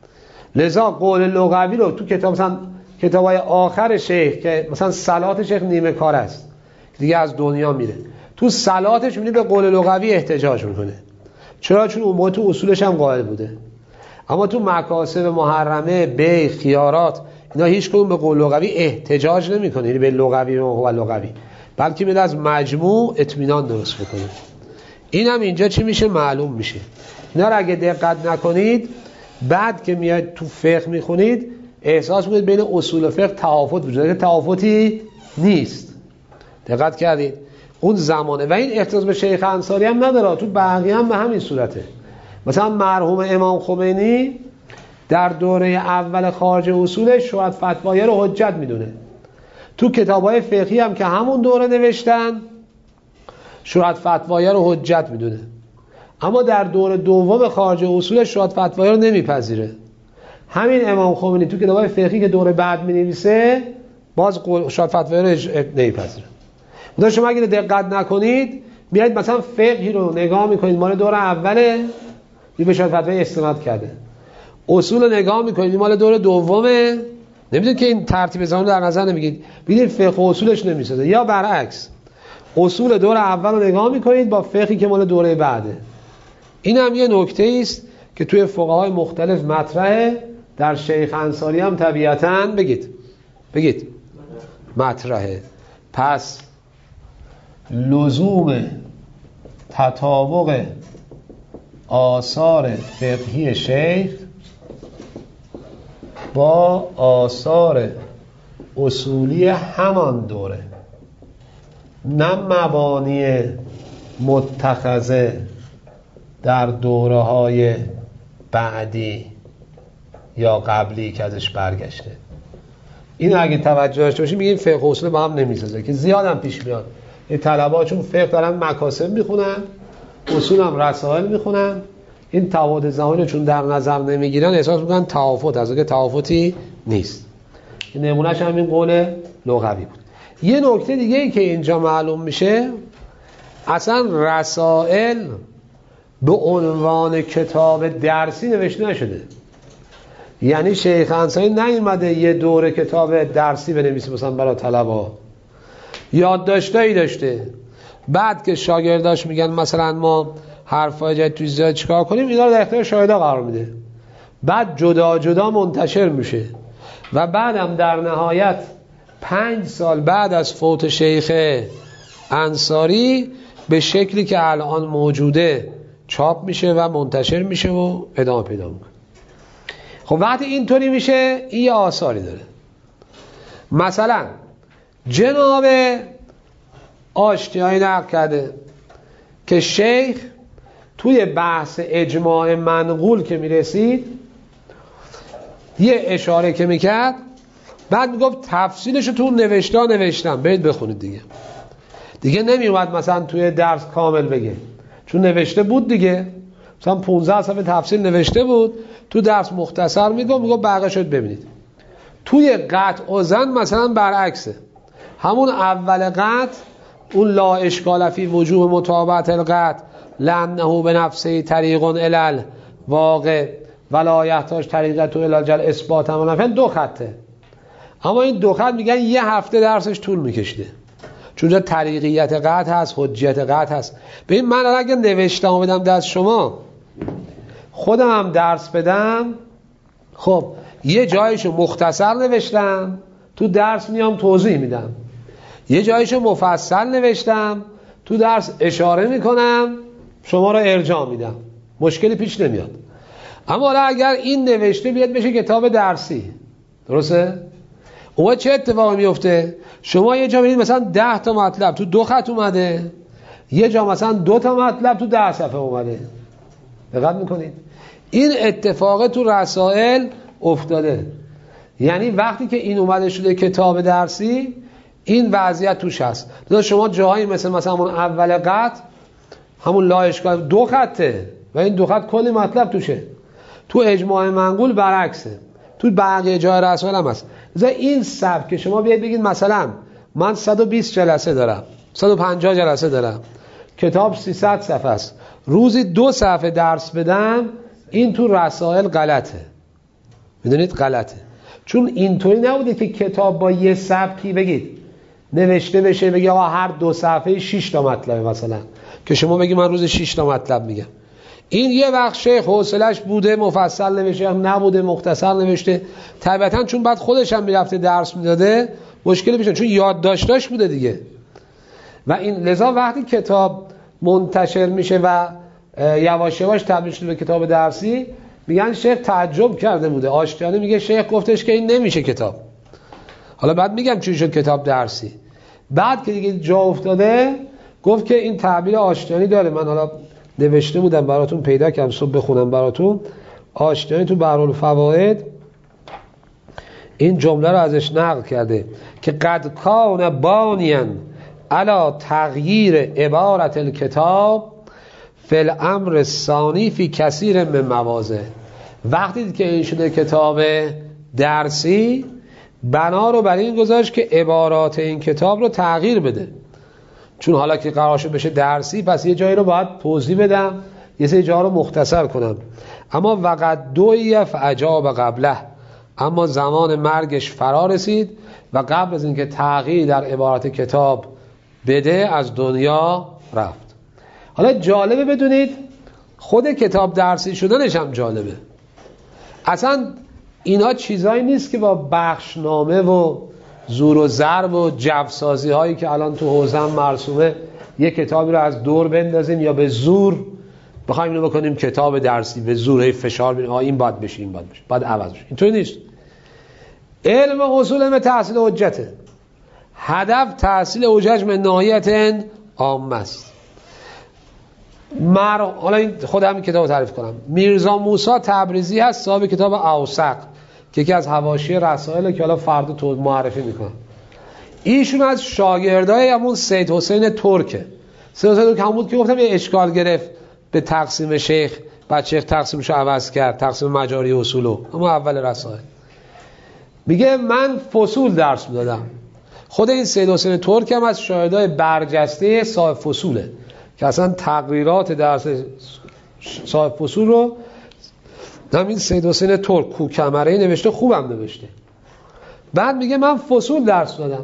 لذا قول لغوی رو تو کتاب مثلا کتابای آخر شیخ که مثلا صلات شیخ نیمه کار است دیگه از دنیا میره، تو صلاتش میبینی به قول لغوی احتجاج میکنه. چرا؟ چون اون موقع تو اصولش هم قائل بوده. اما تو مکاسب محرمه، بیع، خیارات، اینا هیچ کدوم به قول لغوی احتجاج نمیکنه، یعنی به لغوی و لغوی، بلکه میاد از مجموع اطمینان درست بکنه. این هم اینجا چی میشه؟ معلوم میشه. اینا رو اگه دقت نکنید بعد که میاد تو فقه میخونید احساس میکنید بین اصول و فقه تفاوت وجود داره که تفاوتی نیست. دقت کردید؟ اون زمانه و این اختصاص به شیخ انصاری هم نداره، تو بقیه هم به همین صورته. مثلا مرحوم امام خمینی در دوره اول خارج اصولش شاید فتوای رو حجت میدونه. تو کتابای فقهی هم که همون دوره نوشتن شاید فتوای رو حجت میدونه، اما در دوره دوم خارج اصولش شاید فتوای رو نمیپذیره. همین امام خمینی تو کتابای فقهی که دوره بعد مینویسه باز شاید فتوای رو نمیپذیره. مثلا شما اگه دقت نکنید بیاید مثلا فقهی رو نگاه میکنید مال دوره اوله به شاید فتوای استناد کرده، اصول رو نگاه میکنید مال دوره دومه، نمیدونید که این ترتیب زمان در نظر نمیگید، ببینید فقه اصولش نمیسازه. یا برعکس اصول دوره اول رو نگاه میکنید با فقهی که مال دوره بعده. این هم یه نکته است که توی فقهای مختلف مطرحه، در شیخ انصاری هم طبیعتاً بگید مطرحه. پس لزوم تطابق آثار فقهی شیخ با آثار اصولی همان دوره، نه مبانی متخذه در دوره های بعدی یا قبلی که ازش برگشته. این اگه توجه داشته باشیم میگیم فقه و اصول با هم نمیسازه، که زیاد هم پیش میاد. این طلبه‌ها چون فقه دارن مکاسب میخونن، اصول هم رسائل میخونن، این تفاوت زمانی چون در نظر نمیگیرن احساس میکنن تفاوت، از اون که تفاوتی نیست. نمونهش هم این قول لغوی بود. یه نکته دیگه ای که اینجا معلوم میشه، اصلا رسائل به عنوان کتاب درسی نوشته نشده. یعنی شیخ انصاری نیومده یه دوره کتاب درسی بنویسه مثلا برای طلبا، یادداشتایی داشته، بعد که شاگرداش میگن مثلا ما حرفای جدید توی زیاد چیکار کنیم، اینا رو در اختیار شاگردا قرار میده، بعد جدا جدا منتشر میشه و بعدم در نهایت 5 سال بعد از فوت شیخ انصاری به شکلی که الان موجوده چاپ میشه و منتشر میشه و ادامه پیدا میکنه. خب وقتی اینطوری میشه این یه آثاری داره. مثلا جناب آشتیانی نقل کرده که شیخ توی بحث اجماع منقول که میرسید یه اشاره که میکرد، بعد میگفت تفصیلش رو تو نوشتم برید بخونید دیگه نمیومد مثلا توی درس کامل بگه، چون نوشته بود دیگه، مثلا 15 صفحه تفصیل نوشته بود، تو درس مختصر میگفت بقیه شد ببینید. توی قطع و زن مثلا برعکسه، همون اول قطع اون لا اشکال فی وجوه متابعت القطع لانه به نفسه طریق الال واقع ولا یحتاج طریقت الال جل اثبات هم نفعل 2 خطه، اما این 2 خط میگن یه هفته درسش طول میکشیده، چون طریقیت قطع هست، حجیت قطع هست. ببین من اگه نوشتم بدم دست شما، خودم هم درس بدم، خب یه جایشو مختصر نوشتم تو درس میام توضیح میدم، یه جایشو مفصل نوشتم تو درس اشاره میکنم شما رو ارجاع میدم، مشکلی پیش نمیاد. اما حالا اگر این نوشته بیاد بشه کتاب درسی، درسته؟ اون چه اتفاقی میفته؟ شما یه جا میدید مثلا 10 تا مطلب تو 2 خط اومده، یه جا مثلا 2 تا مطلب تو 10 صفحه اومده. دقت میکنید؟ این اتفاق تو رسائل افتاده. یعنی وقتی که این اومده شده کتاب درسی، این وضعیت توش هست. شما جاهایی مثلا همون اول قطع، همون لا اشکال 2 خطه و این 2 خط کلی مطلب توشه. تو اجماع منقول برعکسه، تو بقیه جای رسائل هم هست. لذا این سبک که شما بیاید بگید مثلا من 120 جلسه دارم، 150 جلسه دارم، کتاب 300 صفحه است، روزی 2 صفحه درس بدم، این تو رسائل غلطه. میدونید غلطه، چون اینطوری نبوده که کتاب با یه سبکی بگید نوشته بشه بگی آقا هر 2 صفحه 6 تا مطلبه، مثلا که شما بگی من روز 6 تا مطلب میگم. این یه وقت شیخ حوصلش بوده مفصل نوشته، نبوده مختصر نوشته، طبیعتاً چون بعد خودش هم میرفته درس میداده مشکلی میشه، چون یادداشتاش بوده دیگه. و این لذا وقتی کتاب منتشر میشه و یواش یواش تبدیل شده به کتاب درسی، میگن شیخ تعجب کرده بوده. آشتیانی میگه شیخ گفتش که این نمیشه کتاب. حالا بعد میگم چی شد کتاب درسی. بعد که دیگه جا افتاده گفت که این تعبیر آشتیانی داره. من حالا نوشته بودم براتون، پیدا کردم صبح بخونم براتون. آشتیانی تو بحرالفواید این جمله رو ازش نقل کرده که قد کان بانیاً علی تغییر عبارت الکتاب فی الامر الثانی فی کثیر من مواضع. وقتی که این شده کتاب درسی، بنا رو بر این گذاشت که عبارات این کتاب رو تغییر بده، چون حالا که قرار شد بشه درسی، پس یه جایی رو باید توضیح بدم، یه سری جا رو مختصر کنم. اما وقت دویف عجاب قبله، اما زمان مرگش فرا رسید و قبل از اینکه تغییر در عبارت کتاب بده از دنیا رفت. حالا جالبه بدونید خود کتاب درسی شدنش هم جالبه. اصلا اینا چیزایی نیست که با بخشنامه و زور و ضرب و جوسازی هایی که الان تو حوزه هم مرسومه یک کتابی رو از دور بندازیم یا به زور بخوایم اینو بکنیم کتاب درسی، به زور هی فشار بدیم این باید بشه، این باید بشه، باید عوض بشه. اینطوری نیست. علم اصول علم تحصیل حجته. هدف تحصیل حجج من ناحیه عامه است. حالا این خودم کتاب تعریف کنم. میرزا موسی تبریزی هست، صاحب کتاب اوسق که یکی از حواشی رسائل که حالا فردا تو معرفی میکنم. ایشون از شاگردای همون سید حسین ترکه. سید حسین ترک همون بود که گفتم یه اشکال گرفت به تقسیم شیخ، بعد شیخ تقسیمشو عوض کرد، تقسیم مجاری اصولو، اما اول رسائل. میگه من فصول درس میدادم. خود این سید حسین ترک هم از شاگردای برجسته صاحب فصوله که اصلا تقریرات درس صاحب فصول رو همین سید حسین ترک کوکمره‌ای نوشته، خوبم نوشته. بعد میگه من فصول درس دادم.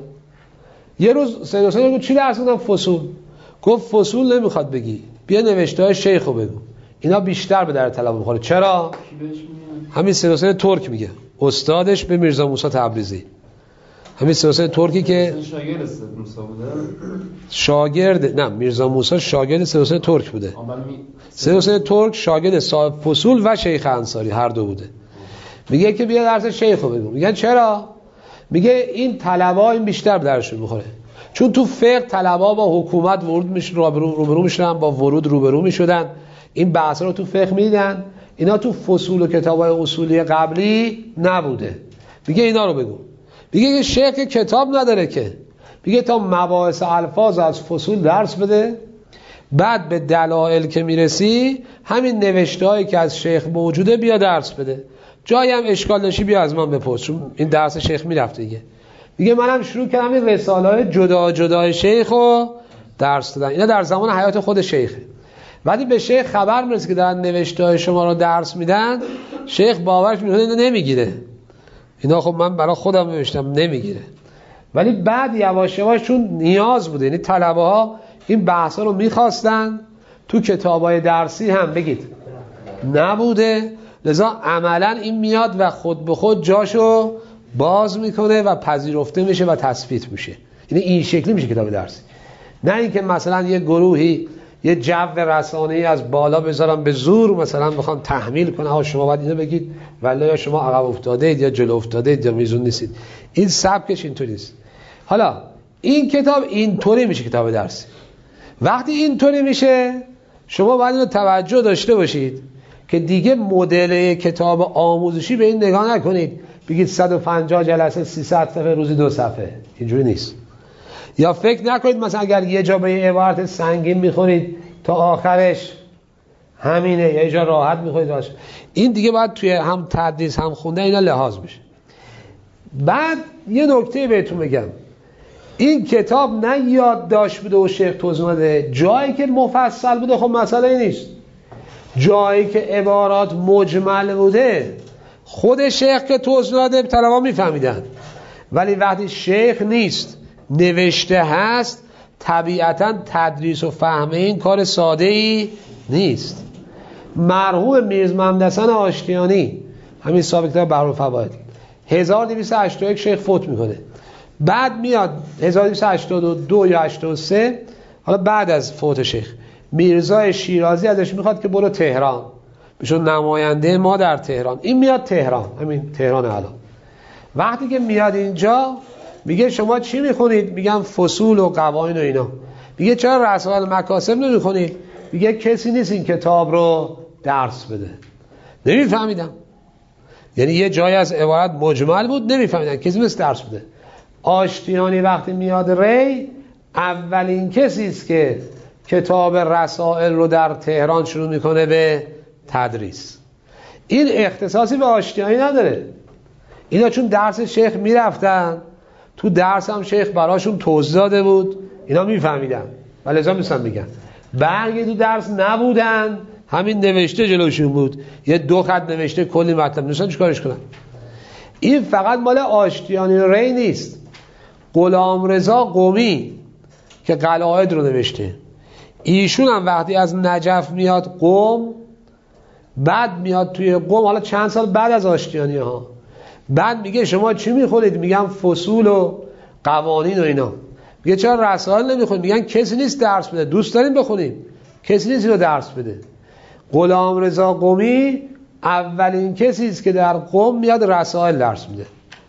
یه روز سید حسین گفت چی درس دادم؟ فصول. گفت فصول نمیخواد بگی، بیا نوشته های شیخ رو بگو، اینا بیشتر به در طلب میخوره. چرا؟ همین سید حسین ترک میگه، استادش به میرزا موسی تبریزی. همین سید حسین ترکی که شاگرد سید موسی بوده. شاگرد نه، میرزا موسی شاگرد سید حسین ترک بوده. سید حسین ترک شاگرد صاحب فصول و شیخ انصاری هر دو بوده. میگه که بیا درس شیخ رو بگو. میگن چرا؟ میگه این طلبا این بیشتر به درشون میخوره، چون تو فقه طلبا با حکومت ورود میشن، روبرو میشدن، با ورود روبرو میشدن، این بحثا رو تو فقه میدن، اینا تو فصول و کتابای اصولی قبلی نبوده. میگه اینا رو بگو. میگه که شیخ کتاب نداره که، میگه تا مباحث الفاظ از فصول درس بده، بعد به دلائل که میرسی همین نوشته هایی که از شیخ موجوده بیا درس بده، جایی هم اشکال داشتی بیا از من بپرس، چون این درس شیخ میرفته دیگه. میگه منم شروع کردم این رساله های جدا جدای شیخ رو درس دادن. اینا در زمان حیات خود شیخه. ولی به شیخ خبر میرسه که دارن نوشته های شما رو درس میدن، شیخ باورش میکنه اینا نمیگیره، اینا خب من برای خودم نوشتم، نمیگیره. ولی بعد یواش یواش چون نیاز بوده، یعنی طلبه ها این بحثا رو میخواستن، تو کتابای درسی هم بگید نبوده، لذا عملا این میاد و خود به خود جاشو باز میکنه و پذیرفته میشه و تثبیت میشه. یعنی این شکلی میشه کتاب درسی، نه اینکه مثلا یه گروهی یه جو رسانه‌ای از بالا بذارن به زور مثلا بخوام تحمیل کنه ها شما باید اینو بگید، ولی یا شما عقب افتاده اید یا جلو افتاده اید یا میزون نیستید. این سبکش اینطوری است. حالا این کتاب اینطوری میشه کتاب درسی. وقتی اینطوری میشه شما باید اینو توجه داشته باشید که دیگه مدل کتاب آموزشی به این نگاه نکنید بگید 150 جلسه 300 صفحه روزی 2 صفحه، اینجوری نیست. یا فکر نکنید مثلا اگر یه جا به یه عبارت سنگین میخونید تا آخرش همینه، یه جا راحت میخونید باشه. این دیگه باید توی هم تدریس هم خونده اینا لحاظ بشه. بعد یه نکته بهتون بگم، این کتاب نه یادداشت بوده و شیخ توضیح داده، جایی که مفصل بوده خب مسئله نیست، جایی که عبارات مجمل بوده خود شیخ که توضیح داده طلبا میفهمیدن، ولی وقتی شیخ نیست نوشته هست طبیعتا تدریس و فهم این کار ساده ای نیست. مرحوم میرزا محمد حسن آشتیانی همین صاحب کتاب بحرالفواید 1281 شیخ فوت میکنه، بعد میاد 1282 یا 83 حالا بعد از فوت شیخ میرزا شیرازی ازش میخواد که برو تهران، بشون نماینده ما در تهران. این میاد تهران، همین تهران الان. وقتی که میاد اینجا میگه شما چی میخونید؟ میگم فصول و قوانین و اینا. میگه چرا رسائل مکاسب نمیخونید؟ میگه کسی نیست این کتاب رو درس بده. نمیفهمیدم، یعنی یه جایی از عبارت مجمل بود نمیفهمیدن، کسی نیست درس بده. آشتیانی وقتی میاد ری اولین کسی است که کتاب رسائل رو در تهران شروع میکنه به تدریس. این اختصاصی به آشتیانی نداره، اینا چون درس شیخ میرفتن تو درس هم شیخ براشون توضیح داده بود اینا میفهمیدن، ولی ازا میستن میگن. برگه تو درس نبودن، همین نوشته جلوشون بود، یه 2 خط نوشته کلی مطلب نوشتن، چیکارش کنن؟ این فقط مال آشتیانی ری نیست. غلامرضا قمی که قلائد رو نوشته، ایشون هم وقتی از نجف میاد قم، بعد میاد توی قم، حالا چند سال بعد از آشتیانی ها، بعد میگه شما چی میخونید؟ میگم فصول و قوانین و اینا. میگه چرا رسائل نمیخونید؟ میگن کسی نیست درس بده، دوست داریم بخونیم، کسی نیست اینو درس بده. غلامرضا قمی اولین کسی است که در قم میاد رسائل درس میده،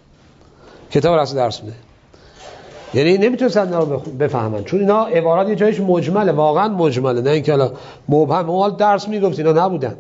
کتاب رسائل درس میده. یعنی نمیتونستن اینا رو بفهمن، چون اینا عبارات یه جایش مجمله، واقعا مجمله، نه اینکه الان مبهم. اون درس میگفت اینا نبودن.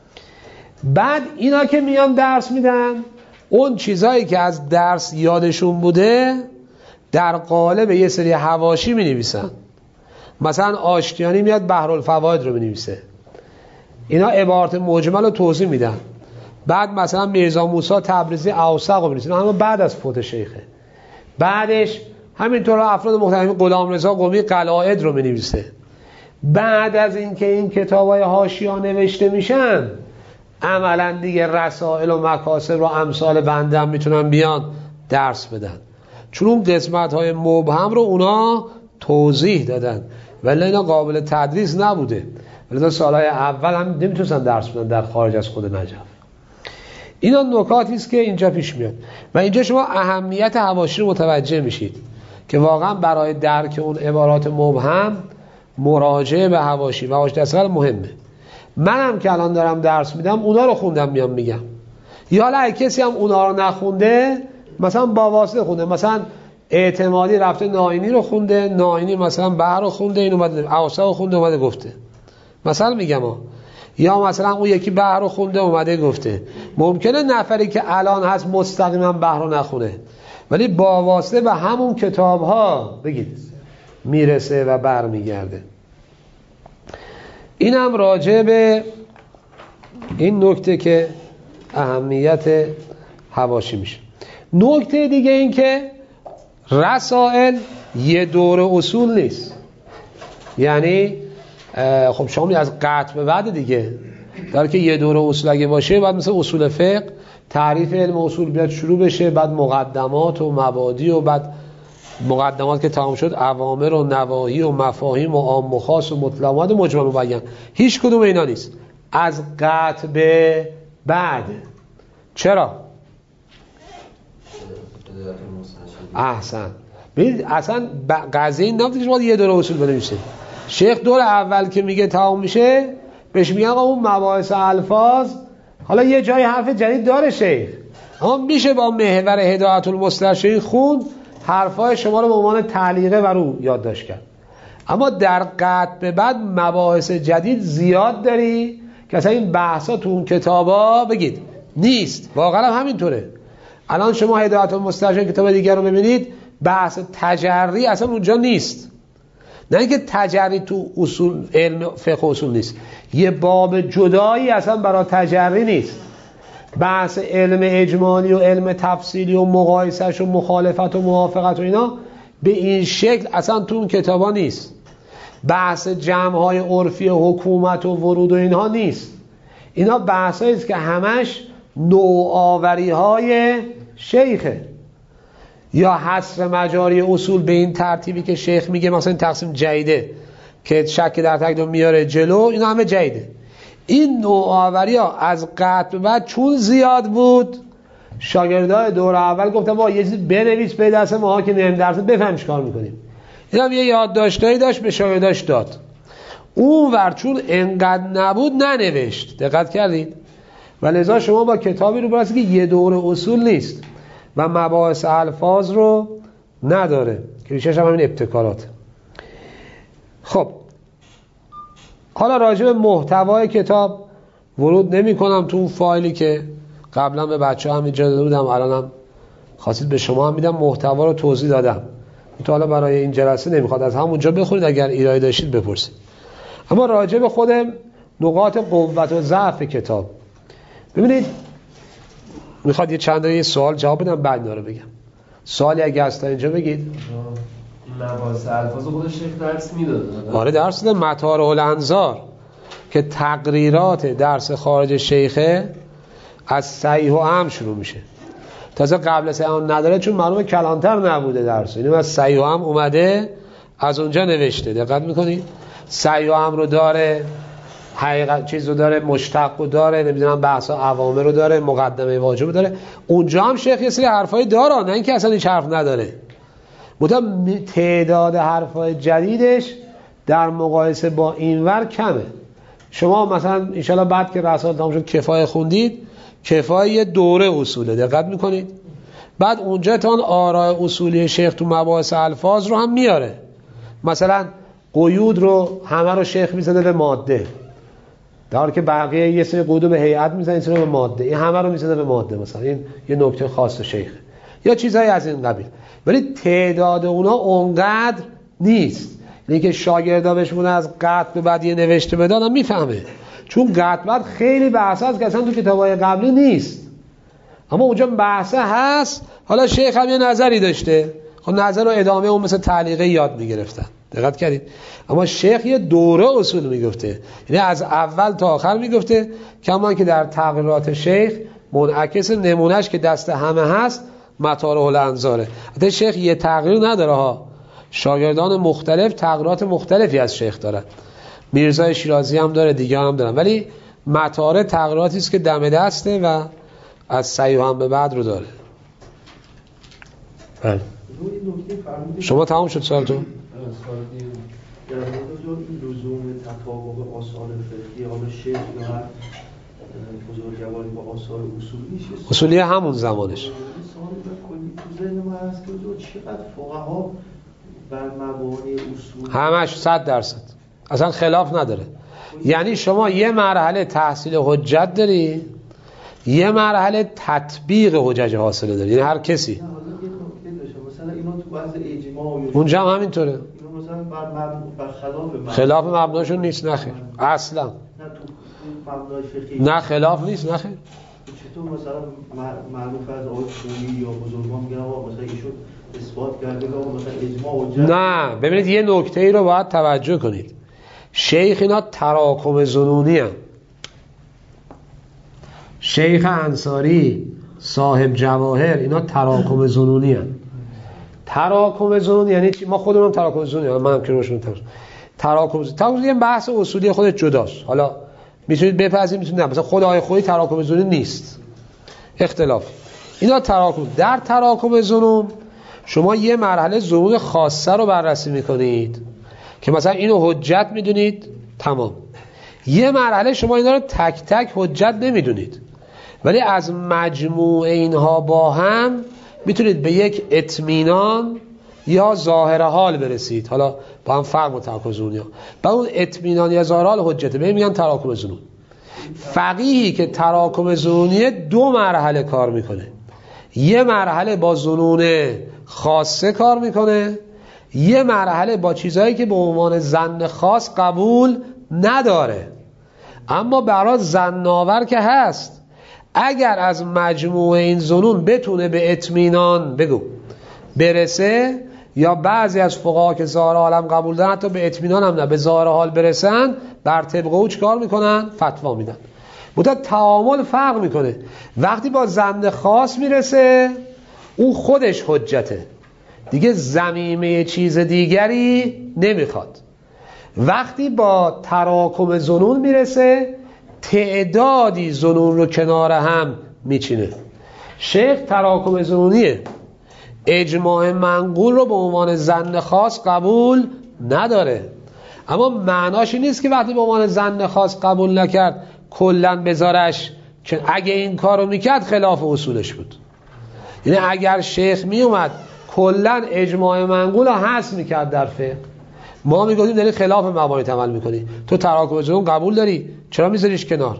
بعد اینا که میان درس میدن، اون چیزایی که از درس یادشون بوده در قالب یه سری حواشی مینویسن. مثلا آشتیانی میاد بحرالفواید رو مینویسه، اینا عبارت مجمل رو توضیح میدن. بعد مثلا میرزا موسی تبریزی اوسق رو مینویسه، اما بعد از فوت شیخه. بعدش همینطور افراد مختلف، غلامرضا قمی قلائد رو مینویسه. بعد از اینکه این کتابای حاشیه نوشته میشن، عملا دیگه رسائل و مکاسب رو امثال بنده هم میتونن بیان درس بدن، چون اون قسمت های مبهم رو اونا توضیح دادن، ولی اینا قابل تدریس نبوده. ولی سالهای اول هم نمیتونستن درس بدن در خارج از خود نجف. اینا نکاتی است که اینجا پیش میاد و اینجا شما اهمیت حواشی رو متوجه میشید که واقعا برای درک اون عبارات مبهم مراجعه به حواشی و حواشی اصلا مهمه. منم که الان دارم درس میدم اونا رو خوندم میام میگم، یا حالا کسی هم اونا رو نخونده مثلا با واسطه خونده، مثلا اعتمادی رفته ناینی رو خونده، ناینی مثلا بحر رو خونده، این اومده اوسط رو خونده اومده گفته، مثلا میگم یا مثلا اون یکی بحر رو خونده اومده گفته. ممکنه نفری که الان هست مستقیما بحر رو نخونه، ولی با واسطه به همون کتاب ها بگید میرسه و برمیگرده. این هم راجع به این نکته که اهمیت حواشی میشه. نکته دیگه این که رسائل یه دور اصول نیست، یعنی خب شما از قطع به بعد دیگه داره که یه دور اصول اگه باشه بعد مثل اصول فقه تعریف علم اصول بیاد شروع بشه، بعد مقدمات و مبادی و بعد مقدمات که تمام شد اوامر و نواهی و مفاهیم و عام و خاص و مطلقات و مجمل و بیان. هیچ کدوم اینا نیست از قطع به بعد. چرا؟ احسن. ببینید اصلا قضیه این نبوده که شما یه دور اصول بنویسید. شیخ دور اول که میگه تمام میشه بهش میگن آقا اون مباحث الفاظ حالا یه جای حرف جدید داره شیخ، اما میشه با محور هدایت المسترشدین خون حرفای شما رو به عنوان تعلیقه بر او یادداشت کرد. اما در قطع به بعد مباحث جدید زیاد داری که اصلا این بحثا تو اون کتابا بگید نیست. واقعا همینطوره. الان شما هدایت المسترشدین کتاب دیگر رو ببینید بحث تجری اصلا اونجا نیست. نه اینکه تجری تو اصول علم فقه اصول نیست، یه باب جدایی اصلا برای تجری نیست. بحث علم اجمالی و علم تفصیلی و مقایسش و مخالفت و موافقت و اینا به این شکل اصلا تو اون کتابا نیست. بحث جمع‌های عرفی حکومت و ورود و اینها نیست. اینا بحثایی است که همش نوآوری‌های شیخه، یا حصر مجاری اصول به این ترتیبی که شیخ میگه مثلا تقسیم جیده که شک در تکدم میاره جلو، اینا همه جیده. این نوآوری ها از قطع بعد چون زیاد بود، شاگردای دور اول گفتن ما یه چیزی بنویس به دست ما که نیم درس بفهم چیکار میکنیم. این هم یه یادداشتایی داشت به شاگرداش داد. اون ور چون انقدر نبود ننوشت. دقت کردید؟ و لذا شما با کتابی رو برسید که یه دور اصول نیست و مباحث الفاظ رو نداره که ریشش هم همین ابتکارات. خب حالا راجع به محتوای کتاب ورود نمی کنم تو اون فایلی که قبلا به بچه هم اینجا داده بودم، الانم خواستید به شما هم میدم، محتوا رو توضیح دادم. تو حالا برای این جلسه نمیخواد، از همونجا بخونید، اگر ایرادی داشتید بپرسید. اما راجع به خود نقاط قوت و ضعف کتاب ببینید، میخواد یه چند تا سوال جواب بدم بعد اینا رو بگم. سوالی اگه هست تا اینجا بگید. مباحث الفاظ خودش شیخ درس میداد. آره درس داده، مطارح الانظار که تقریرات درس خارج شیخه از صحیح و اهم شروع میشه. تازه قبل صحیح و نداره چون معلومه کلانتر نبوده درس، اینو از صحیح و اهم اومده از اونجا نوشته. دقت میکنید؟ صحیح و اهم رو داره، حقیقت چیز رو داره، مشتق رو داره، نمیدونم بحثا عوامر رو داره، مقدمه واجب رو داره. اونجا هم شیخ یه سری حرفای داره، نه اینکه اصلا هیچ حرف نداره. تعداد حرفای جدیدش در مقایسه با اینور کمه. شما مثلا انشالله بعد که رسال تمام شد کفایه خوندید، کفایه یه دوره اصوله. دقت میکنید؟ بعد اونجا تان آراء اصولی شیخ تو مباحث الفاظ رو هم میاره. مثلا قیود رو همه رو شیخ میزنه به ماده، در حالی که بقیه یه سری قیود به هیئت میزنه، این به ماده، این همه رو میزنه به ماده. مثلا این یه نکته خاص شیخه یا چیزایی از این قبیل. ولی تعداد اونا اونقدر نیست، یعنی که شاگردا بهشون از قطع به بعد یه نوشته بدادم میفهمه، چون قطع بعد خیلی بحث هست که اصلا تو کتابای قبلی نیست، اما اونجا بحث هست. حالا شیخ هم یه نظری داشته، خب نظر رو ادامه اون مثل تعلیقه یاد میگرفتن. دقت کردید؟ اما شیخ یه دوره اصول میگفته، یعنی از اول تا آخر میگفته، کما که در تقریرات شیخ منعکس نمونهش که دست همه هست مطارح الانظاره. حتی شیخ یه تقریر نداره ها، شاگردان مختلف تقریرات مختلفی از شیخ دارن. میرزای شیرازی هم داره، دیگه هم دارن، ولی مطارح تقریراتی است که دم دسته و از صحیح هم به بعد رو داره. بله. شما تمام شد سوالتون؟ در مورد لزوم تطابق آثار فقهی حالا شیخ یا هر بزرگواری با آثار اصولی چیست؟ اصولی همون زمانش. سوال بکنید تو ذهن من هست که چقدر فقها بر مبانی اصول همش 100% اصلا خلاف نداره. یعنی شما یه مرحله تحصیل حجت داری، یه مرحله تطبیق حجج حاصله داری، یعنی هر کسی. مثلا اینا تو بعض اجماع اونجا هم همینطوره. اینا مثلا بر خلاف مبناشون نیست. نخیر اصلا. نه تو مبنای فقهی نه خلاف نیست. نخیر. چطور مثلا معروف از آقای خویی یا بزرگان میگن آقا مثلا ایشون اثبات کرده که مثلا اجماع حجت. نه ببینید یه نکته ای رو باید توجه کنید. شیخ اینا تراکم ظنونی هم. شیخ انصاری، صاحب جواهر، اینا تراکم ظنونی هم. تراکم ظنون یعنی چی؟ ما خودمون تراکم ظنونی هم. من هم که روشون تراکم یه بحث اصولی خودت جداست. حالا میتونید بپذیرید، میتونید نه. مثلا خود آقای خویی تراکم ظنونی نیست، اختلاف. اینا تراکم. در تراکم ظنون شما یه مرحله ظنون خاصه رو بررسی میکنید که مثلا اینو حجت میدونید، تمام. یه مرحله شما اینا رو تک تک حجت نمیدونید، ولی از مجموع اینها با هم میتونید به یک اطمینان یا ظاهر حال برسید. حالا با هم فرق با تراکم ظنونی ها. با اون اطمینان یا ظاهر حال حجته، به میگن تراکم ظنون. فقیهی که تراکم ظنونی 2 مرحله کار میکنه. یه مرحله با ظنون خاصه کار میکنه، یه مرحله با چیزهایی که به عنوان ظن خاص قبول نداره. اما برای ظن‌آور که هست، اگر از مجموع این ظنون بتونه به اطمینان برسه، یا بعضی از فقها که ظاهر عالم قبول دارن حتی به اطمینان هم نه، به ظاهر حال برسن، بر طبق او چیکار میکنن؟ فتوا میدن. بوده تعامل فرق میکنه. وقتی با ظن خاص میرسه اون خودش حجته، دیگه ضمیمه چیز دیگری نمیخواد. وقتی با تراکم ظنون میرسه تعدادی ظنون رو کنار هم میچینه. شیخ تراکم ظنونیه، اجماع منقول رو به عنوان ظن خاص قبول نداره. اما معناش نیست که وقتی به عنوان ظن خاص قبول نکرد کلاً بذارش، که اگه این کارو میکرد خلاف اصولش بود. یعنی اگر شیخ میومد کلاً اجماع منقول رو حذف میکرد در فقه، ما میگفتیم داری خلاف مبانی عمل میکنی، تو تراکم ظنون قبول داری، چرا میذاریش کنار؟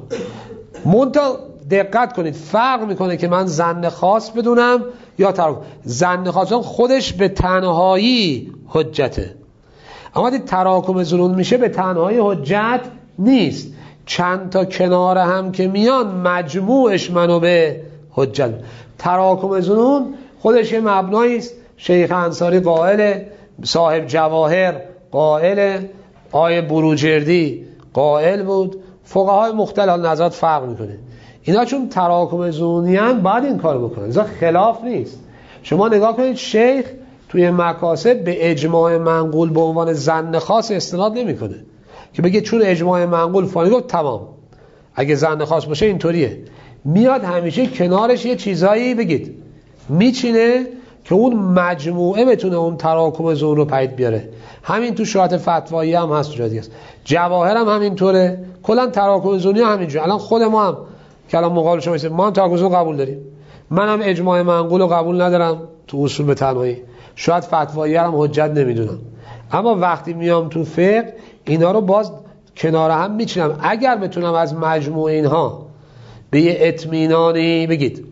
منتها دقت کنید، فرق میکنه که من ظن خاص بدونم یا تراکم. ظن خاص خودش به تنهایی حجته، اما وقتی تراکم ظنون میشه به تنهایی حجت نیست، چند تا کنار هم که میان مجموعش منو به حجت. تراکم ظنون خودش یه مبنایی است. شیخ انصاری قائله، صاحب جواهر قائله، آیه بروجردی قائل بود، فقهای مختلف نظرات فرق میکنه. اینا چون تراکم ظنونی ان باید این کار بکنن، اینجا خلاف نیست. شما نگاه کنید شیخ توی مکاسب به اجماع منقول به عنوان ظن خاص استناد نمیکنه که بگه چون اجماع منقول فلانی گفت تمام. اگه ظن خاص باشه اینطوریه، میاد همیشه کنارش یه چیزایی بگید میچینه که اون مجموعه بتونه اون تراکم ظنون رو پدید بیاره. همین تو شروط فتوایی هم هست، جدی است. جواهر هم همینطوره، کلا تراکم ظنونی همینجوره. الان خود ما هم که الان مقابل شما هستیم، ما هم تراکم ظنون قبول داریم. منم اجماع منقول رو قبول ندارم تو اصول به تنهایی، شاید فتوایی هم حجت نمیدونم، اما وقتی میام تو فقه اینا رو باز کنار هم میچینم. اگر بتونم از مجموع اینها به یه اطمینانی بگید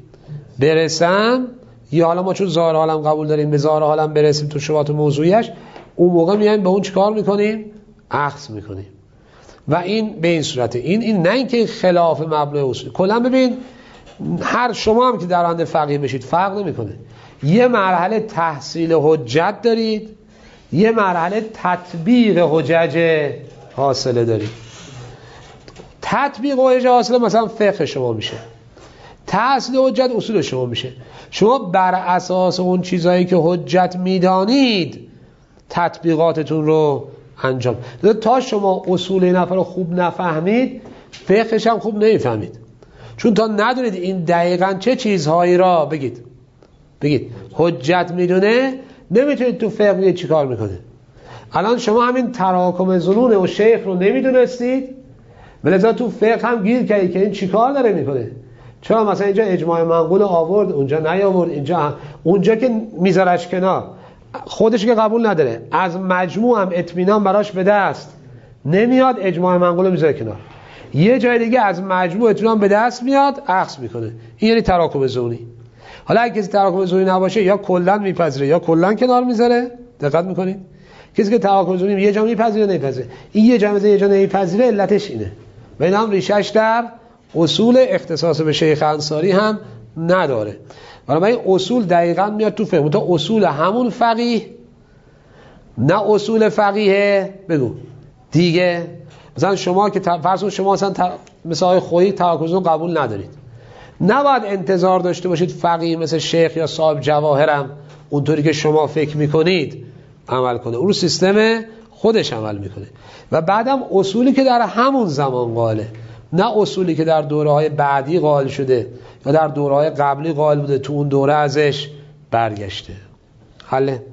برسم، یا حالا ما چون ظاهر عالم قبول داریم به ظاهر عالم برسیم تو شبهات موضوعیش، اون موقع میایم به اون چیکار میکنیم؟ اخذ میکنیم. و این به این صورته، این نه اینکه خلاف مبنای اصول. کلا ببین هر شما هم که در آینده فقیه بشید فرق نمیکنه، یه مرحله تحصیل حجت دارید، یه مرحله تطبیق حجج حاصله دارید. تطبیق حجج حاصله مثلا فقه شما میشه، تحصیل حجت اصول شما میشه. شما بر اساس اون چیزایی که حجت میدانید تطبیقاتتون رو انجام. تا شما اصول این نفر رو خوب نفهمید فقهش هم خوب نمیفهمید، چون تا ندونید این دقیقاً چه چیزهایی را بگید حجت میدونه، نمیتونید تو فقه چی کار میکنه. الان شما همین تراکم ظنون و شیخ رو نمیدونستید، بلذا تو فقه هم گیر کردید که این چی کار داره میکنه. چرا مثلا اینجا اجماع منقول آورد، اونجا نیاورد، اونجا که میذارش کنار، خودش که قبول نداره، از مجموع هم اطمینان براش به دست نمیاد، اجماع منقول رو میذاره کنار. یه جای دیگه از مجموع اطمینان به دست میاد، اخذ میکنه. این یعنی تراکم ظنونی. حالا اگه کسی تراکم ظنونی نباشه یا کلا میپذیره یا کلا کنار میذاره. دقت میکنید؟ کسی که تراکم ظنونی یه جا میپذیره نمیپذیره، این یه جا یه جا نمیپذیره، علتش اینه. و این هم ریشش در اصول اختصاص به شیخ انصاری هم نداره. برای این اصول دقیقاً میاد تو فقه، تا اصول همون فقیه، نه اصول فقیه بگو دیگه. مثلا شما که فرض کنید شما مثلا آقای خویی تراکم ظنون قبول ندارید، نباید انتظار داشته باشید فقیه مثل شیخ یا صاحب جواهرم اونطوری که شما فکر میکنید عمل کنه. اون رو سیستم خودش عمل میکنه. و بعدم اصولی که در همون زمان قائله، نه اصولی که در دوره‌های بعدی قائل شده یا در دوره‌های قبلی قائل بوده تو اون دوره ازش برگشته. حله.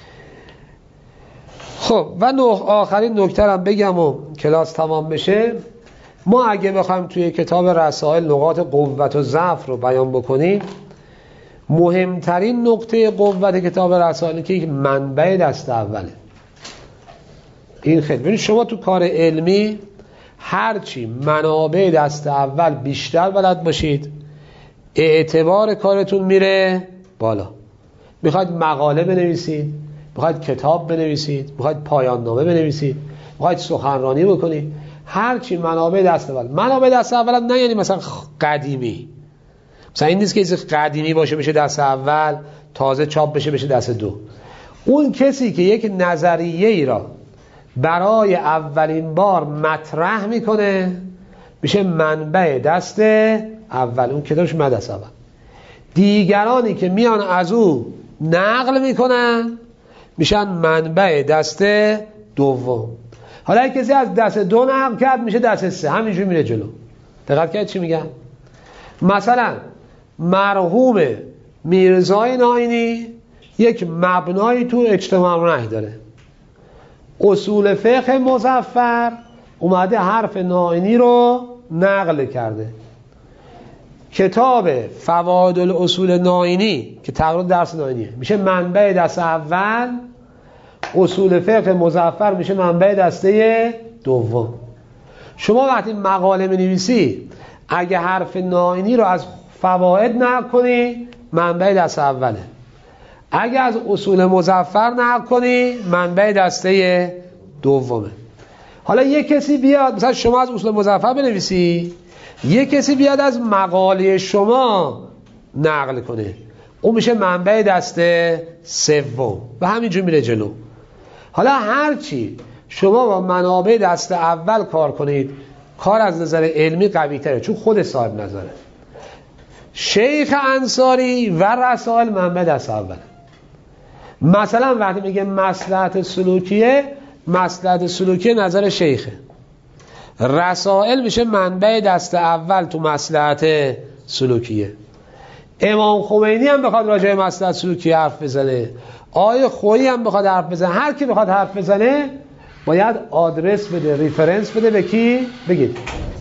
خب و آخرین نکته هم بگم و کلاس تمام بشه. ما اگه بخوایم توی کتاب رسائل نقاط قوت و ضعف رو بیان بکنیم، مهمترین نقطه قوت کتاب رسائل که منبع دست اوله. این خیلی ببینید شما تو کار علمی هرچی منابع دست اول بیشتر بلد باشید، اعتبار کارتون میره بالا. میخواید مقاله بنویسید، میخواید کتاب بنویسید، میخواید پایان نامه بنویسید، میخواید سخنرانی بکنید، هر چی منابع دست اول. منابع دست اول نه یعنی مثلا قدیمی، مثلا این نیست که چیز قدیمی باشه بشه دست اول، تازه چاپ بشه دست دو. اون کسی که یک نظریه ای را برای اولین بار مطرح میکنه میشه منبع دست اول، اون کتابش منبع دست اول. دیگرانی که میان از او نقل میکنن میشن منبع دست دوم. حالا اگه کسی از دست دو نقل کرد میشه دست سه، همینجوری میره جلو. دقت کرد چی میگم؟ مثلا مرحوم میرزای ناینی یک مبنایی تو اجتماع رحم داره، اصول فقه مظفر اومده حرف ناینی رو نقل کرده. کتاب فوائد الاصول ناینی که تقریبا درس ناینیه میشه منبع دست اول، اصول فقه مظفر میشه منبع دسته دوم. شما وقتی مقاله می‌نویسی اگه حرف ناینی رو از فواید نقل کنی منبع دست اوله، اگه از اصول مظفر نقل کنی منبع دسته دومه. حالا یک کسی بیاد مثلا شما از اصول مظفر بنویسی، یک کسی بیاد از مقاله شما نقل کنه، اون میشه منبع دسته سوم و همینجور میره جلو. حالا هرچی شما با منابع دست اول کار کنید کار از نظر علمی قوی تره، چون خود صاحب نظره. شیخ انصاری و رسائل منبع دست اول. مثلا وقتی میگه مصلحت سلوکیه، مصلحت سلوکیه نظر شیخه، رسائل میشه منبع دست اول تو مصلحت سلوکیه. امام خمینی هم بخواد راجع به مصلحت سلوکیه حرف بزنه، آیه خویی هم بخواد حرف بزنه، هر کی بخواد حرف بزنه باید آدرس بده، ریفرنس بده به کی؟ بگید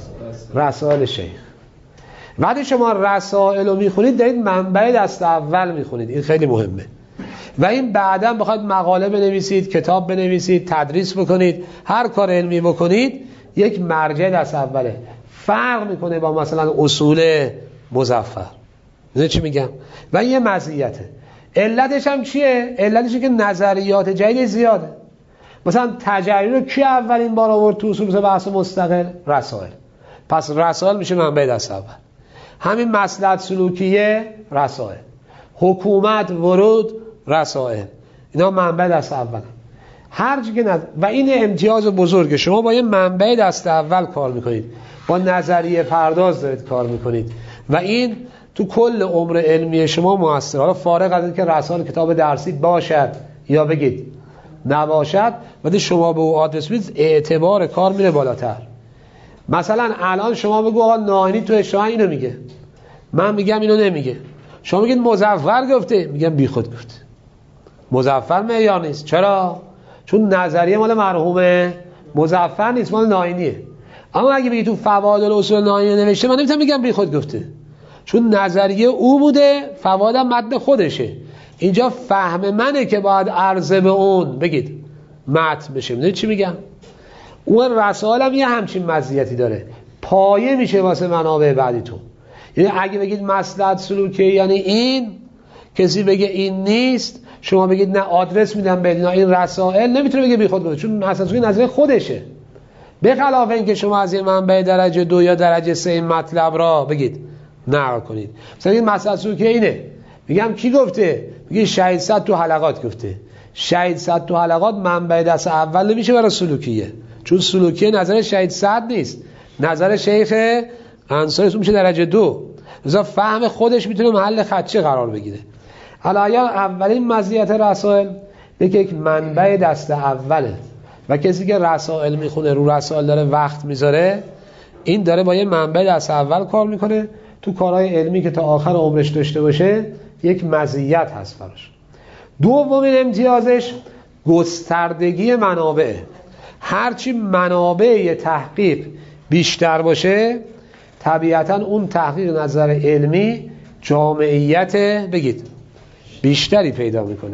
رسائل شیخ. وقتی شما رسائل رو میخونید دارید منبع دست اول میخونید، این خیلی مهمه. و این بعداً بخواید مقاله بنویسید، کتاب بنویسید، تدریس بکنید، هر کار علمی بکنید یک مرجع دست اوله. فرق میکنه با مثلا اصول مظفر. میدونی چی میگم؟ و این یه مزیته. علتش هم چیه؟ علتش که نظریات جدید زیاده. مثلا تجری رو کی اولین بار آورد تو اصول بحث مستقل؟ رسائل. پس رسائل میشه منبع دست اول. همین مصلحت سلوکیه رسائل، حکومت ورود رسائل، اینا منبع دست اول. هر چی که و این امتیاز بزرگه، شما با یه منبع دست اول کار میکنید، با نظریه پرداز دارید کار میکنید و این تو کل عمر علمی شما موثره. حالا فارغ از اینکه رسائل کتاب درسی باشد یا بگید نباشد، ولی شما به او آدرس بدید اعتبار کار میره بالاتر. مثلا الان شما بگو آقا ناینی تو اشراح اینو میگه، من میگم اینو نمیگه، شما میگید مظفر گفته، میگم بی خود گفته. مظفر معیار نیست. چرا؟ چون نظریه مال مرحوم مظفر نیست، مال ناینیه. اما اگه بگی تو فوائد الاصول ناینی نوشته، من نمیتونم میگم بی خود گفته، چون نظریه او بوده، فوائدم متن خودشه. اینجا فهم منه که باید عرضه به اون بگید متن بشه. میدونید چی میگم؟ اون رسائل هم یه همچین مزیتی داره، پایه میشه واسه منابع بعدیتون. یعنی اگه بگید مصلحت سلوکی یعنی این، کسی بگه این نیست، شما بگید نه آدرس میدم به این رسائل، نمیتونه بگه بی خود گفته، چون مصلحت سلوکی نظریه خودشه. به خلاف اینکه شما از این منبع درجه 2 یا درجه 3 این مطلب را بگید نقل کنید. مثلا این مصلحت سلوکی اینه، میگم کی گفته؟ میگه شهید صد تو حلقات گفته. شهید صد تو حلقات منبع دست اول نمیشه برای سلوکیه، چون سلوکیه نظر شهید صد نیست، نظر شیخ انصاری میشه درجه 2. لذا فهم خودش میتونه محل خدشه قرار بگیره. حالا یا اولین مزیت رسائل یک منبع دست اوله و کسی که رسائل میخونه رو رسائل داره وقت میذاره، این داره با یه منبع دست اول کار میکنه. تو کارهای علمی که تا آخر عمرش داشته باشه یک مزیت هست براش. دومین امتیازش گستردگی منابع. هرچی منابع تحقیق بیشتر باشه طبیعتاً اون تحقیق نظر علمی جامعیت بگید بیشتری پیدا میکنه.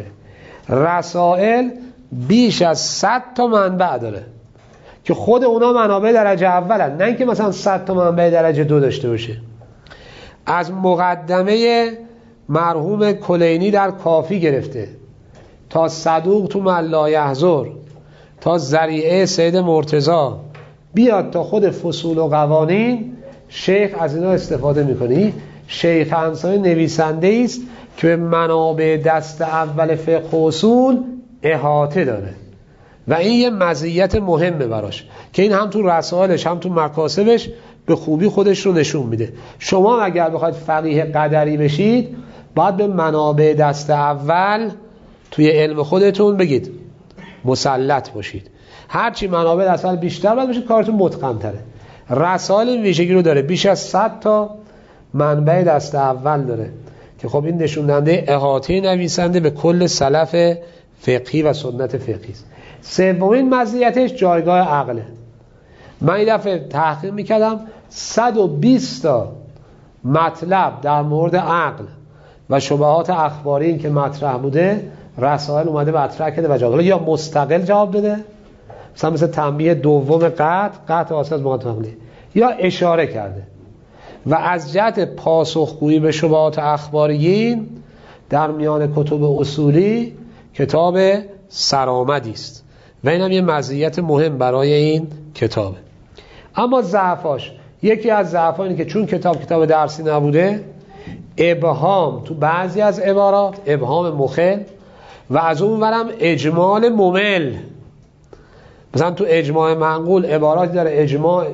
رسائل بیش از 100 تا منبع داره که خود اونا منابع درجه اولن، نه اینکه مثلا 100 تا منبع درجه 2 داشته باشه. از مقدمه مرحوم کلینی در کافی گرفته تا صدوق تو من لا یحضر تا ذریعه سید مرتضی بیاد تا خود فصول و قوانین، شیخ از اینا استفاده میکنه. شیخ انصاری نویسنده است که به منابع دست اول فقه و اصول احاطه داره و این یه مزیت مهمه براش که این هم تو رسائلش هم تو مکاسبش به خوبی خودش رو نشون میده. شما اگر بخواید فقیه قدری بشید باید به منابع دست اول توی علم خودتون بگید مسلط باشید. هرچی منابع دست اول بیشتر باید باشید کارتون متقن تره. رسائل این ویژگی رو داره، بیش از 100 تا منبع دست اول داره که خب این نشون دهنده احاطه نویسنده به کل سلف فقهی و سنت فقهی است. سومین مزیتش جایگاه عقله. من این دفعه تحقیق میکردم 120 تا مطلب در مورد عقل و شبهات اخباری این که مطرح بوده رسائل اومده مطرح کرده و جواب یا مستقل جواب داده، مثل تنبیه دوم قطع واسه از مقدمه، یا اشاره کرده. و از جهت پاسخگویی به شبهات اخباریین در میان کتب اصولی کتاب سرآمدی است و این هم یه مزیت مهم برای این کتابه. اما ضعفاش، یکی از ضعفا اینه که چون کتاب درسی نبوده، ابهام تو بعضی از عبارات، ابهام مخل، و از اون ورم اجمال ممل. مثلا تو اجماع منقول عباراتی داره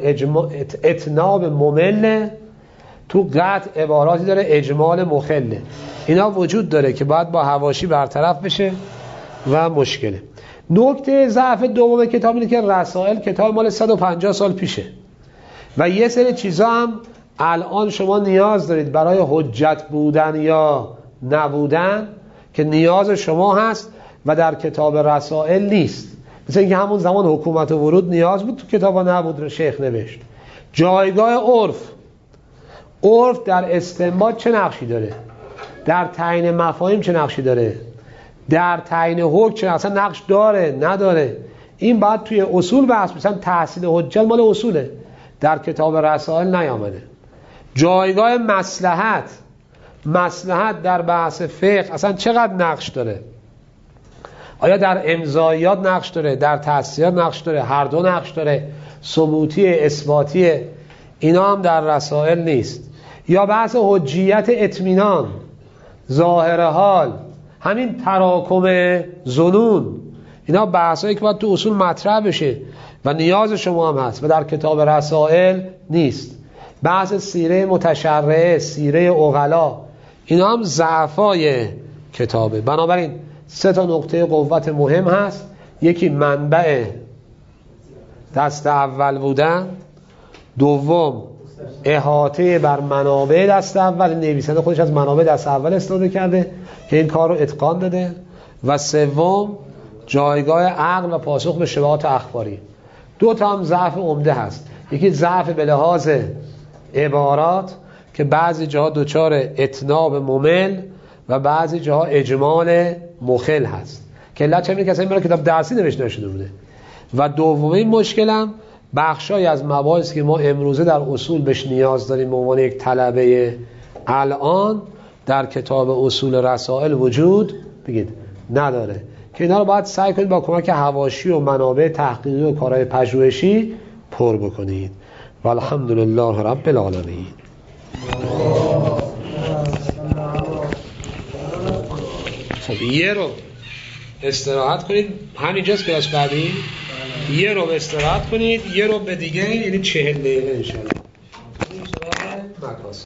اتناب ممل، تو قطع عباراتی داره اجمال مخله. اینا وجود داره که باید با حواشی برطرف بشه و مشکله. نکته ضعف دوم کتاب اینه که رسائل کتاب مال 150 سال پیشه و یه سری چیزا هم الان شما نیاز دارید برای حجت بودن یا نبودن که نیاز شما هست و در کتاب رسائل نیست. مثل اینکه همون زمان حکومت و ورود نیاز بود، تو کتاب نبود، شیخ نوشت. جایگاه عرف در استنباط چه نقشی داره؟ در تعیین مفاهیم چه نقشی داره؟ در تعیین حکم چه اصلا نقش داره نداره؟ این باید توی اصول بحث، مثلا تحصیل حجت مال اصوله، در کتاب رسائل نیامده. جایگاه مصلحت در بحث فقه اصلا چقدر نقش داره؟ آیا در امضایات نقش داره؟ در تحصیلات نقش داره؟ هر دو نقش داره؟ ثبوتی اثباتی؟ اینا هم در رسائل نیست. یا بحث حجیت اطمینان، ظاهر حال، همین تراکم ظنون، اینا بحثایی که باید تو اصول مطرح بشه و نیاز شما هم هست و در کتاب رسائل نیست. بحث سیره متشرعه، سیره عقلا، اینا هم ضعفای کتابه. بنابراین 3 تا نقطه قوت مهم هست. یکی منبع دست اول بودن، دوم احاطه بر منابع دست اول، نویسنده خودش از منابع دست اول استفاده کرده که این کار رو اتقان داده، و سوم جایگاه عقل و پاسخ به شبهات اخباری. 2 تا هم ضعف عمده هست. یکی ضعف به لحاظ عبارات که بعضی جاها دچار اتناب ممل و بعضی جاها اجمال مخل هست که علت چه میگه کسی کتاب درسی نوشته نشده بوده. و دومین مشکلم بخشای از مباحثی که ما امروزه در اصول بهش نیاز داریم به عنوان یک طلبه الان در کتاب اصول رسائل وجود نداره که اینا رو باید سعی کنید با کمک حواشی و منابع تحقیقی و کارهای پژوهشی پر بکنید. و الحمدلله رب العالمین. خب یه رو استراحت کنید، همینجاست کلاس بعدی. یه رو استراحت کنید، یه رو به دیگه، یعنی 40 دقیقه انشاءالله.